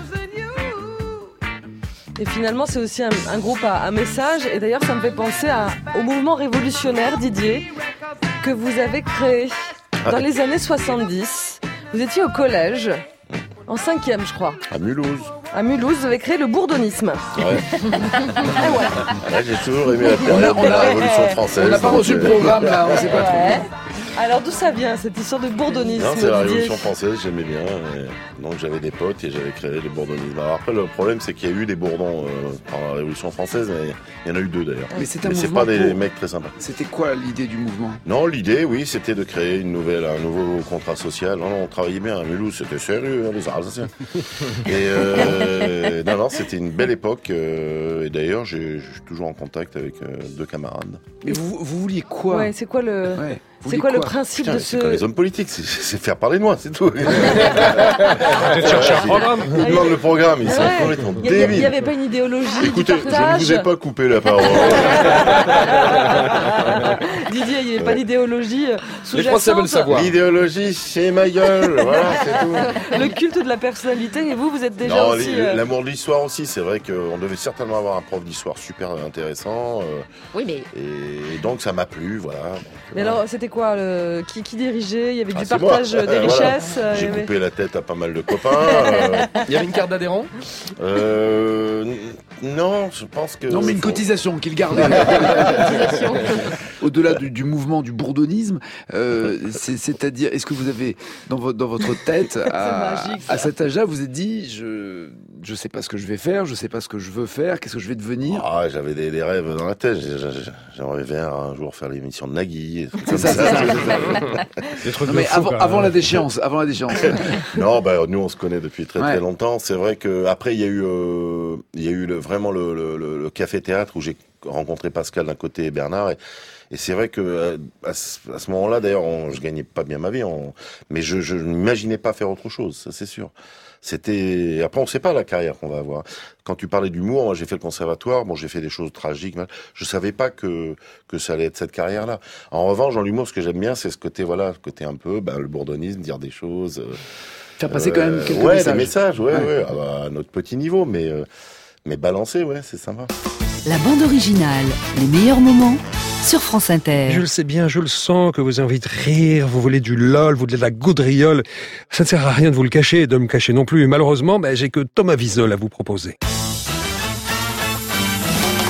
Et finalement, c'est aussi un groupe à message. Et d'ailleurs, ça me fait penser au mouvement révolutionnaire, Didier, que vous avez créé dans les années 70. Vous étiez au collège. En 5e, je crois. À Mulhouse. À Mulhouse, vous avez créé le bourdonnisme. Ouais. J'ai toujours aimé la Révolution française. On n'a pas reçu le programme, là, on ne sait pas trop. Alors, d'où ça vient, cette histoire de bourdonnisme? Non, c'est la Révolution française, j'aimais bien. Donc, j'avais des potes et j'avais créé le bourdonnisme. Alors, après, le problème, c'est qu'il y a eu des bourdons pendant la Révolution française, mais il y en a eu 2 d'ailleurs. Mais c'est pas des mecs très sympas. C'était quoi l'idée du mouvement? Non, l'idée, oui, c'était de créer un nouveau contrat social. Non, on travaillait bien à Mulhouse, c'était sérieux, les Alsaciens. Et non, c'était une belle époque. Et d'ailleurs, je suis toujours en contact avec 2 camarades. Mais vous vouliez quoi? Ouais, c'est quoi le... Ouais. C'est quoi le principe de ce... C'est comme les hommes politiques, c'est faire parler de moi, c'est tout. Tu cherches un programme? Ils demandent le programme, ils sont complètement débiles. Il n'y avait pas une idéologie. Écoutez, je ne vous ai pas coupé la parole. Didier, il n'y avait pas d'idéologie sous-jacente. Mais je crois que ça veut le savoir. L'idéologie, c'est ma gueule, voilà, c'est tout. Le culte de la personnalité, et vous êtes déjà aussi... L'amour de l'histoire aussi, c'est vrai qu'on devait certainement avoir un prof d'histoire super intéressant. Oui, mais... Et donc, ça m'a plu, voilà. Mais alors, c'était quoi qui dirigeait? Il y avait du partage des richesses. J'ai coupé la tête à pas mal de copains. Il y avait une carte d'adhérent? Non, je pense que... Non, mais une cotisation qu'il gardait. Au-delà du mouvement du bourdonnisme, c'est-à-dire, est-ce que vous avez, dans votre tête, à cet âge-là, vous êtes dit, je sais pas ce que je vais faire, je sais pas ce que je veux faire, qu'est-ce que je vais devenir? Ah, j'avais des rêves dans la tête. J'aimerais bien un jour faire l'émission de Nagui. C'est ça. Non, mais avant la déchéance. Non, nous on se connaît depuis très longtemps. C'est vrai que après il y a eu vraiment le café théâtre où j'ai rencontré Pascal d'un côté et Bernard et c'est vrai que à ce moment-là d'ailleurs je gagnais pas bien ma vie mais je n'imaginais pas faire autre chose, ça c'est sûr. Après on sait pas la carrière qu'on va avoir. Quand tu parlais d'humour, moi j'ai fait le conservatoire, j'ai fait des choses tragiques, je savais pas que ça allait être cette carrière-là. En revanche, dans l'humour, ce que j'aime bien, c'est ce côté un peu le bourdonnisme, dire des choses, faire passer quand même quelques messages. Des messages, à notre petit niveau, mais balancer, c'est sympa. La bande originale, les meilleurs moments sur France Inter. Je le sais bien, je le sens que vous avez envie de rire, vous voulez du lol, vous voulez de la gaudriole. Ça ne sert à rien de vous le cacher et de me cacher non plus. Malheureusement, j'ai que Thomas Wiesel à vous proposer.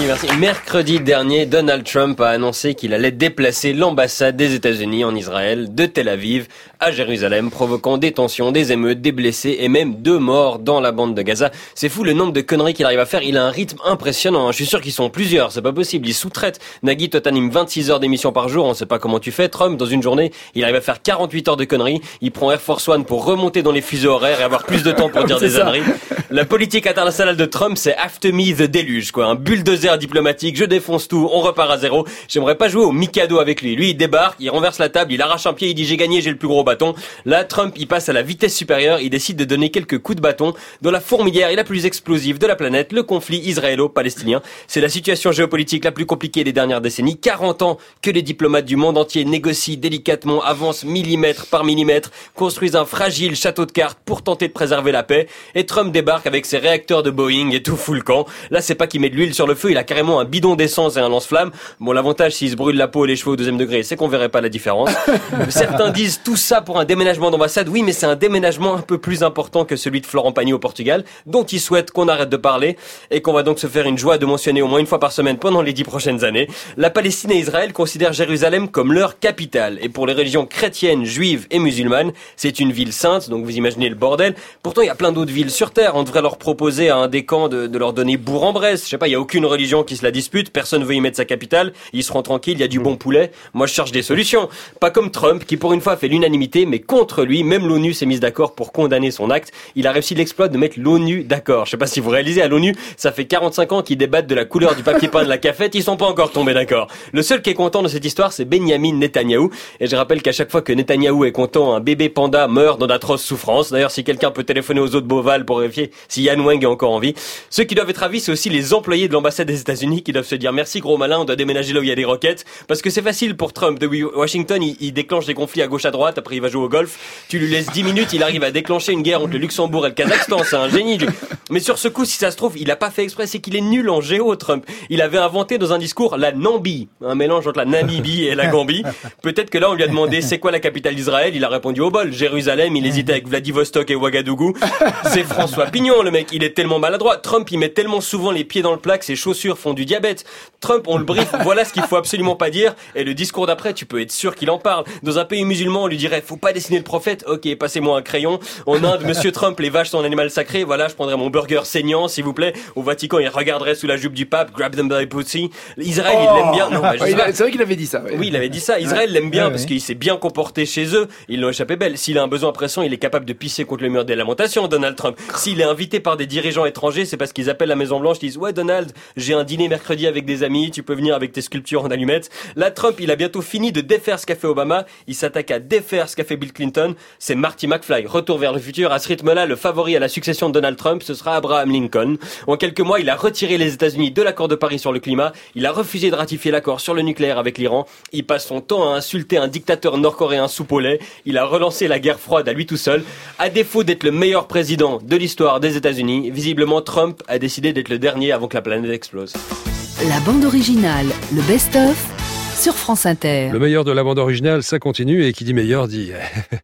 Merci. Mercredi dernier, Donald Trump a annoncé qu'il allait déplacer l'ambassade des États-Unis en Israël de Tel Aviv à Jérusalem, provoquant des tensions, des émeutes, des blessés et même 2 morts dans la bande de Gaza. C'est fou le nombre de conneries qu'il arrive à faire. Il a un rythme impressionnant. Je suis sûr qu'ils sont plusieurs. C'est pas possible. Il sous-traite. Nagui, toi t'animes 26 heures d'émission par jour. On sait pas comment tu fais. Trump, dans une journée, il arrive à faire 48 heures de conneries. Il prend Air Force One pour remonter dans les fuseaux horaires et avoir plus de temps pour dire des âneries. La politique internationale de Trump, c'est after me the déluge, quoi. Un bulldozer diplomatique. Je défonce tout. On repart à zéro. J'aimerais pas jouer au Mikado avec lui. Lui, il débarque, il renverse la table, il arrache un pied, il dit j'ai gagné, j'ai le plus gros bâton. Là, Trump, il passe à la vitesse supérieure, il décide de donner quelques coups de bâton dans la fourmilière et la plus explosive de la planète, le conflit israélo-palestinien. C'est la situation géopolitique la plus compliquée des dernières décennies. 40 ans que les diplomates du monde entier négocient délicatement, avancent millimètre par millimètre, construisent un fragile château de cartes pour tenter de préserver la paix. Et Trump débarque avec ses réacteurs de Boeing et tout fout le camp. Là, c'est pas qu'il met de l'huile sur le feu, il a carrément un bidon d'essence et un lance-flamme. Bon, l'avantage s'il se brûle la peau et les cheveux au 2e degré, c'est qu'on verrait pas la différence. Certains disent tout ça pour un déménagement d'ambassade. Oui, mais c'est un déménagement un peu plus important que celui de Florent Pagny au Portugal, dont il souhaite qu'on arrête de parler et qu'on va donc se faire une joie de mentionner au moins une fois par semaine pendant les 10 prochaines années. La Palestine et Israël considèrent Jérusalem comme leur capitale. Et pour les religions chrétiennes, juives et musulmanes, c'est une ville sainte, donc vous imaginez le bordel. Pourtant, il y a plein d'autres villes sur Terre. On devrait leur proposer à un des camps de leur donner Bourg-en-Bresse. Je sais pas, il y a aucune religion qui se la dispute, personne veut y mettre sa capitale, ils seront tranquilles, il y a du bon poulet. Moi, je cherche des solutions. Pas comme Trump, qui pour une fois fait l'unanimité, mais contre lui, même l'ONU s'est mise d'accord pour condamner son acte. Il a réussi l'exploit de mettre l'ONU d'accord. Je sais pas si vous réalisez, à l'ONU, ça fait 45 ans qu'ils débattent de la couleur du papier peint de la cafette, ils sont pas encore tombés d'accord. Le seul qui est content de cette histoire, c'est Benyamin Netanyahou. Et je rappelle qu'à chaque fois que Netanyahou est content, un bébé panda meurt dans d'atroces souffrances. D'ailleurs, si quelqu'un peut téléphoner aux eaux de Beauval pour vérifier si Yan Wang est encore en vie. Ceux qui doivent être ravis, c'est aussi les employés de l'ambassade des États-Unis qui doivent se dire merci gros malin, on doit déménager là où il y a des roquettes. Parce que c'est facile pour Trump. De Washington, il déclenche des conflits à gauche à droite, après il va jouer au golf. Tu lui laisses 10 minutes, il arrive à déclencher une guerre entre le Luxembourg et le Kazakhstan. C'est un génie. Mais sur ce coup, si ça se trouve, il a pas fait exprès, c'est qu'il est nul en géo, Trump. Il avait inventé dans un discours la Nambie, un mélange entre la Namibie et la Gambie. Peut-être que là, on lui a demandé c'est quoi la capitale d'Israël, il a répondu au bol, Jérusalem, il hésitait avec Vladivostok et Ouagadougou. C'est François Pignon, le mec, il est tellement maladroit. Trump, il met tellement souvent les pieds dans le plat que ses chaussures font du diabète. Trump, on le briefe, voilà ce qu'il faut absolument pas dire, et le discours d'après, tu peux être sûr qu'il en parle. Dans un pays musulman, on lui dirait, faut pas dessiner le prophète, ok, passez-moi un crayon. En Inde, monsieur Trump, les vaches sont un animal sacré, voilà, je prendrais mon burger saignant, s'il vous plaît. Au Vatican, il regarderait sous la jupe du pape, grab them by the pussy. Israël, il l'aime bien. Non, c'est vrai qu'il avait dit ça. Oui, il avait dit ça. Israël l'aime bien parce qu'il s'est bien comporté chez eux. Ils l'ont échappé belle. S'il a un besoin pressant, il est capable de pisser contre le mur des lamentations, Donald Trump. S'il est invité par des dirigeants étrangers, c'est parce qu'ils appellent la Maison Blanche, ils disent ouais Donald, j'ai un dîner mercredi avec des amis, tu peux venir avec tes sculptures en allumettes. Là, Trump, il a bientôt fini de défaire ce qu'a fait Obama. Il s'attaque à défaire ce qu'a fait Bill Clinton. C'est Marty McFly. Retour vers le futur. À ce rythme-là, le favori à la succession de Donald Trump, ce sera Abraham Lincoln. En quelques mois, il a retiré les États-Unis de l'accord de Paris sur le climat. Il a refusé de ratifier l'accord sur le nucléaire avec l'Iran. Il passe son temps à insulter un dictateur nord-coréen soupe au lait. Il a relancé la guerre froide à lui tout seul. À défaut d'être le meilleur président de l'histoire des États-Unis, visiblement Trump a décidé d'être le dernier avant que la planète explose. La bande originale, le best-of, sur France Inter. Le meilleur de la bande originale, ça continue, et qui dit meilleur dit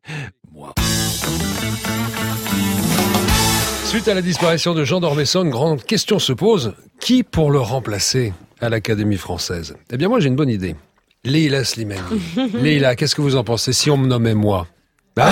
moi. Suite à la disparition de Jean d'Ormesson, une grande question se pose. Qui pour le remplacer à l'Académie française ? Eh bien moi j'ai une bonne idée. Leïla Slimani. Leïla, qu'est-ce que vous en pensez si on me nommait moi ? Moi,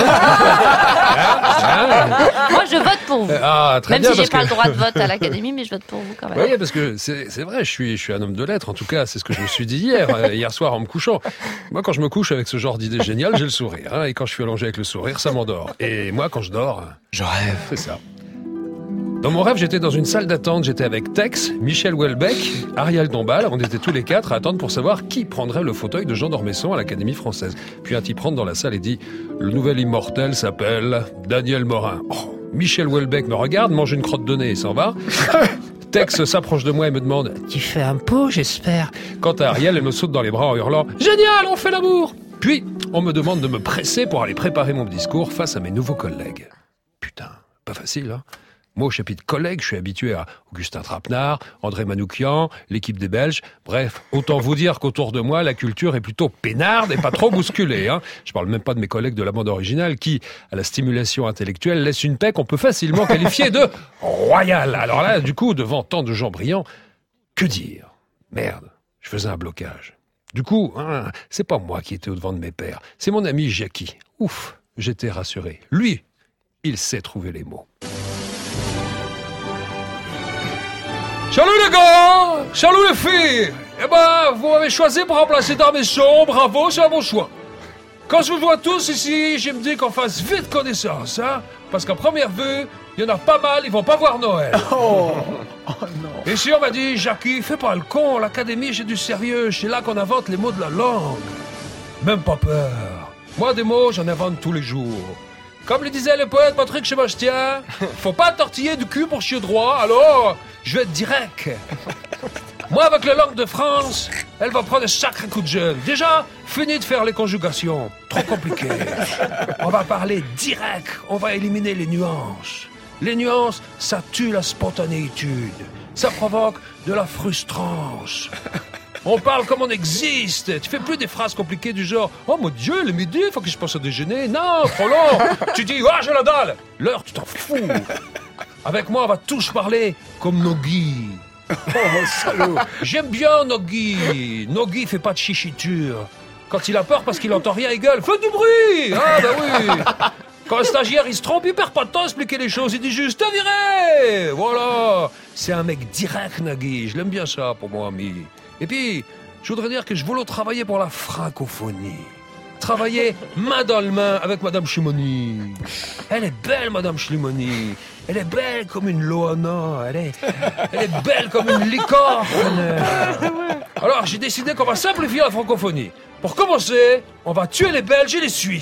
je vote pour vous. Très même bien, si j'ai pas le droit de vote à l'Académie, mais je vote pour vous quand même. Oui, parce que c'est vrai, je suis un homme de lettres. En tout cas, c'est ce que je me suis dit hier soir en me couchant. Moi, quand je me couche avec ce genre d'idée géniale, j'ai le sourire. Et quand je suis allongé avec le sourire, ça m'endort. Et moi, quand je dors, je rêve. C'est ça. Dans mon rêve, j'étais dans une salle d'attente. J'étais avec Tex, Michel Houellebecq, Ariel Dombal. On était tous les quatre à attendre pour savoir qui prendrait le fauteuil de Jean d'Ormesson à l'Académie française. Puis un type rentre dans la salle et dit « Le nouvel immortel s'appelle Daniel Morin. » Michel Houellebecq me regarde, mange une crotte de nez et s'en va. Tex s'approche de moi et me demande « Tu fais un pot, j'espère ?» Quant à Ariel, elle me saute dans les bras en hurlant « Génial, on fait l'amour !» Puis, on me demande de me presser pour aller préparer mon discours face à mes nouveaux collègues. Putain, pas facile, hein ? Moi, au chapitre collègues, je suis habitué à Augustin Trapenard, André Manoukian, l'équipe des Belges. Bref, autant vous dire qu'autour de moi, la culture est plutôt peinarde et pas trop bousculée. Hein. Je parle même pas de mes collègues de la bande originale qui, à la stimulation intellectuelle, laissent une paix qu'on peut facilement qualifier de royale. Alors là, du coup, devant tant de gens brillants, que dire ? Merde, je faisais un blocage. Du coup, c'est pas moi qui étais au-devant de mes pères, c'est mon ami Jackie. Ouf, j'étais rassuré. Lui, il sait trouver les mots. Salut les gars! Salut les filles! Eh ben, vous m'avez choisi pour remplacer Darmesson, bravo, c'est un bon choix. Quand je vous vois tous ici, je me dis qu'on fasse vite connaissance, hein? Parce qu'à première vue, il y en a pas mal, ils vont pas voir Noël. Oh non. Ici, on m'a dit, Jackie, fais pas le con, l'académie, j'ai du sérieux, c'est là qu'on invente les mots de la langue. Même pas peur. Moi, des mots, j'en invente tous les jours. Comme le disait le poète Patrick Sébastien, faut pas tortiller du cul pour chier droit, alors je vais être direct. Moi, avec la langue de France, elle va prendre un sacré coup de jeune. Déjà, fini de faire les conjugations. Trop compliqué. On va parler direct. On va éliminer les nuances. Les nuances, ça tue la spontanéité. Ça provoque de la frustrance. On parle comme on existe. Tu fais plus des phrases compliquées du genre « Oh mon Dieu, le midi, il faut que je passe au déjeuner. » Non, trop long. Tu dis « Ah, j'ai la dalle. » L'heure, tu t'en fous. Avec moi, on va tous parler comme Nogui. Oh, salaud. J'aime bien Nogui. Nogui fait pas de chichiture. Quand il a peur parce qu'il entend rien, il gueule « Faites du bruit !» Ah, bah oui. Quand un stagiaire, il se trompe, il perd pas de temps à expliquer les choses. Il dit juste « T'as viré !» Voilà. C'est un mec direct, Nogui. Je l'aime bien ça, pour mon ami. Et puis, je voudrais dire que je voulais travailler pour la francophonie. Travailler main dans la main avec Madame Chimoni. Elle est belle, Madame Chimoni. Elle est belle comme une Loana. Elle est belle comme une licorne. Alors, j'ai décidé qu'on va simplifier la francophonie. Pour commencer, on va tuer les Belges et les Suisses.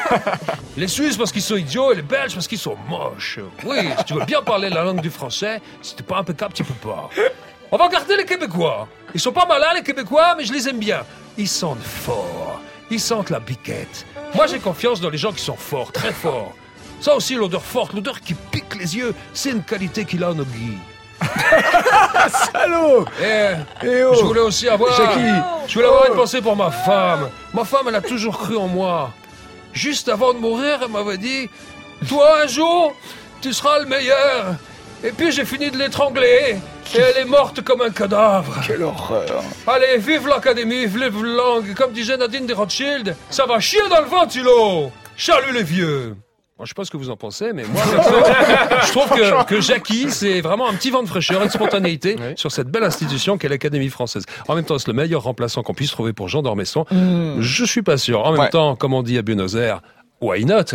Les Suisses parce qu'ils sont idiots et les Belges parce qu'ils sont moches. Oui, si tu veux bien parler la langue du français, si t'es pas impeccable, tu peux pas. On va garder les Québécois. Ils sont pas malins, les Québécois, mais je les aime bien. Ils sentent fort. Ils sentent la biquette. Moi, j'ai confiance dans les gens qui sont forts, très forts. Ça aussi, l'odeur forte, l'odeur qui pique les yeux, c'est une qualité qu'il a, Nogui. Salaud! Je voulais aussi avoir... Je voulais avoir une pensée pour ma femme. Ma femme, elle a toujours cru en moi. Juste avant de mourir, elle m'avait dit « Toi, un jour, tu seras le meilleur. » Et puis j'ai fini de l'étrangler, et elle est morte comme un cadavre. Quelle horreur. Allez, vive l'académie, vive la langue. Comme disait Nadine de Rothschild, ça va chier dans le ventilo. Salut les vieux. Bon, je sais pas ce que vous en pensez, mais moi, je trouve que Jackie, c'est vraiment un petit vent de fraîcheur et de spontanéité sur cette belle institution qu'est l'Académie française. En même temps, c'est le meilleur remplaçant qu'on puisse trouver pour Jean d'Ormesson. Je suis pas sûr. En même temps, comme on dit à Buenos Aires, why not?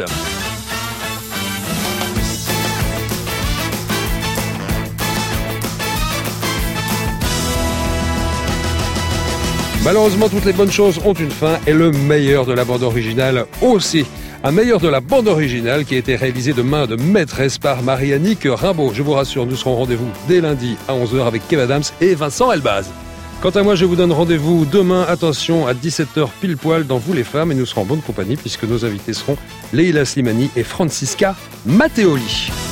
Malheureusement, toutes les bonnes choses ont une fin et le meilleur de la bande originale aussi. Un meilleur de la bande originale qui a été réalisé de main de maîtresse par Marie-Annick Rimbaud. Je vous rassure, nous serons au rendez-vous dès lundi à 11h avec Kev Adams et Vincent Elbaz. Quant à moi, je vous donne rendez-vous demain, attention, à 17h pile poil dans Vous les femmes et nous serons en bonne compagnie puisque nos invités seront Leïla Slimani et Francisca Matteoli.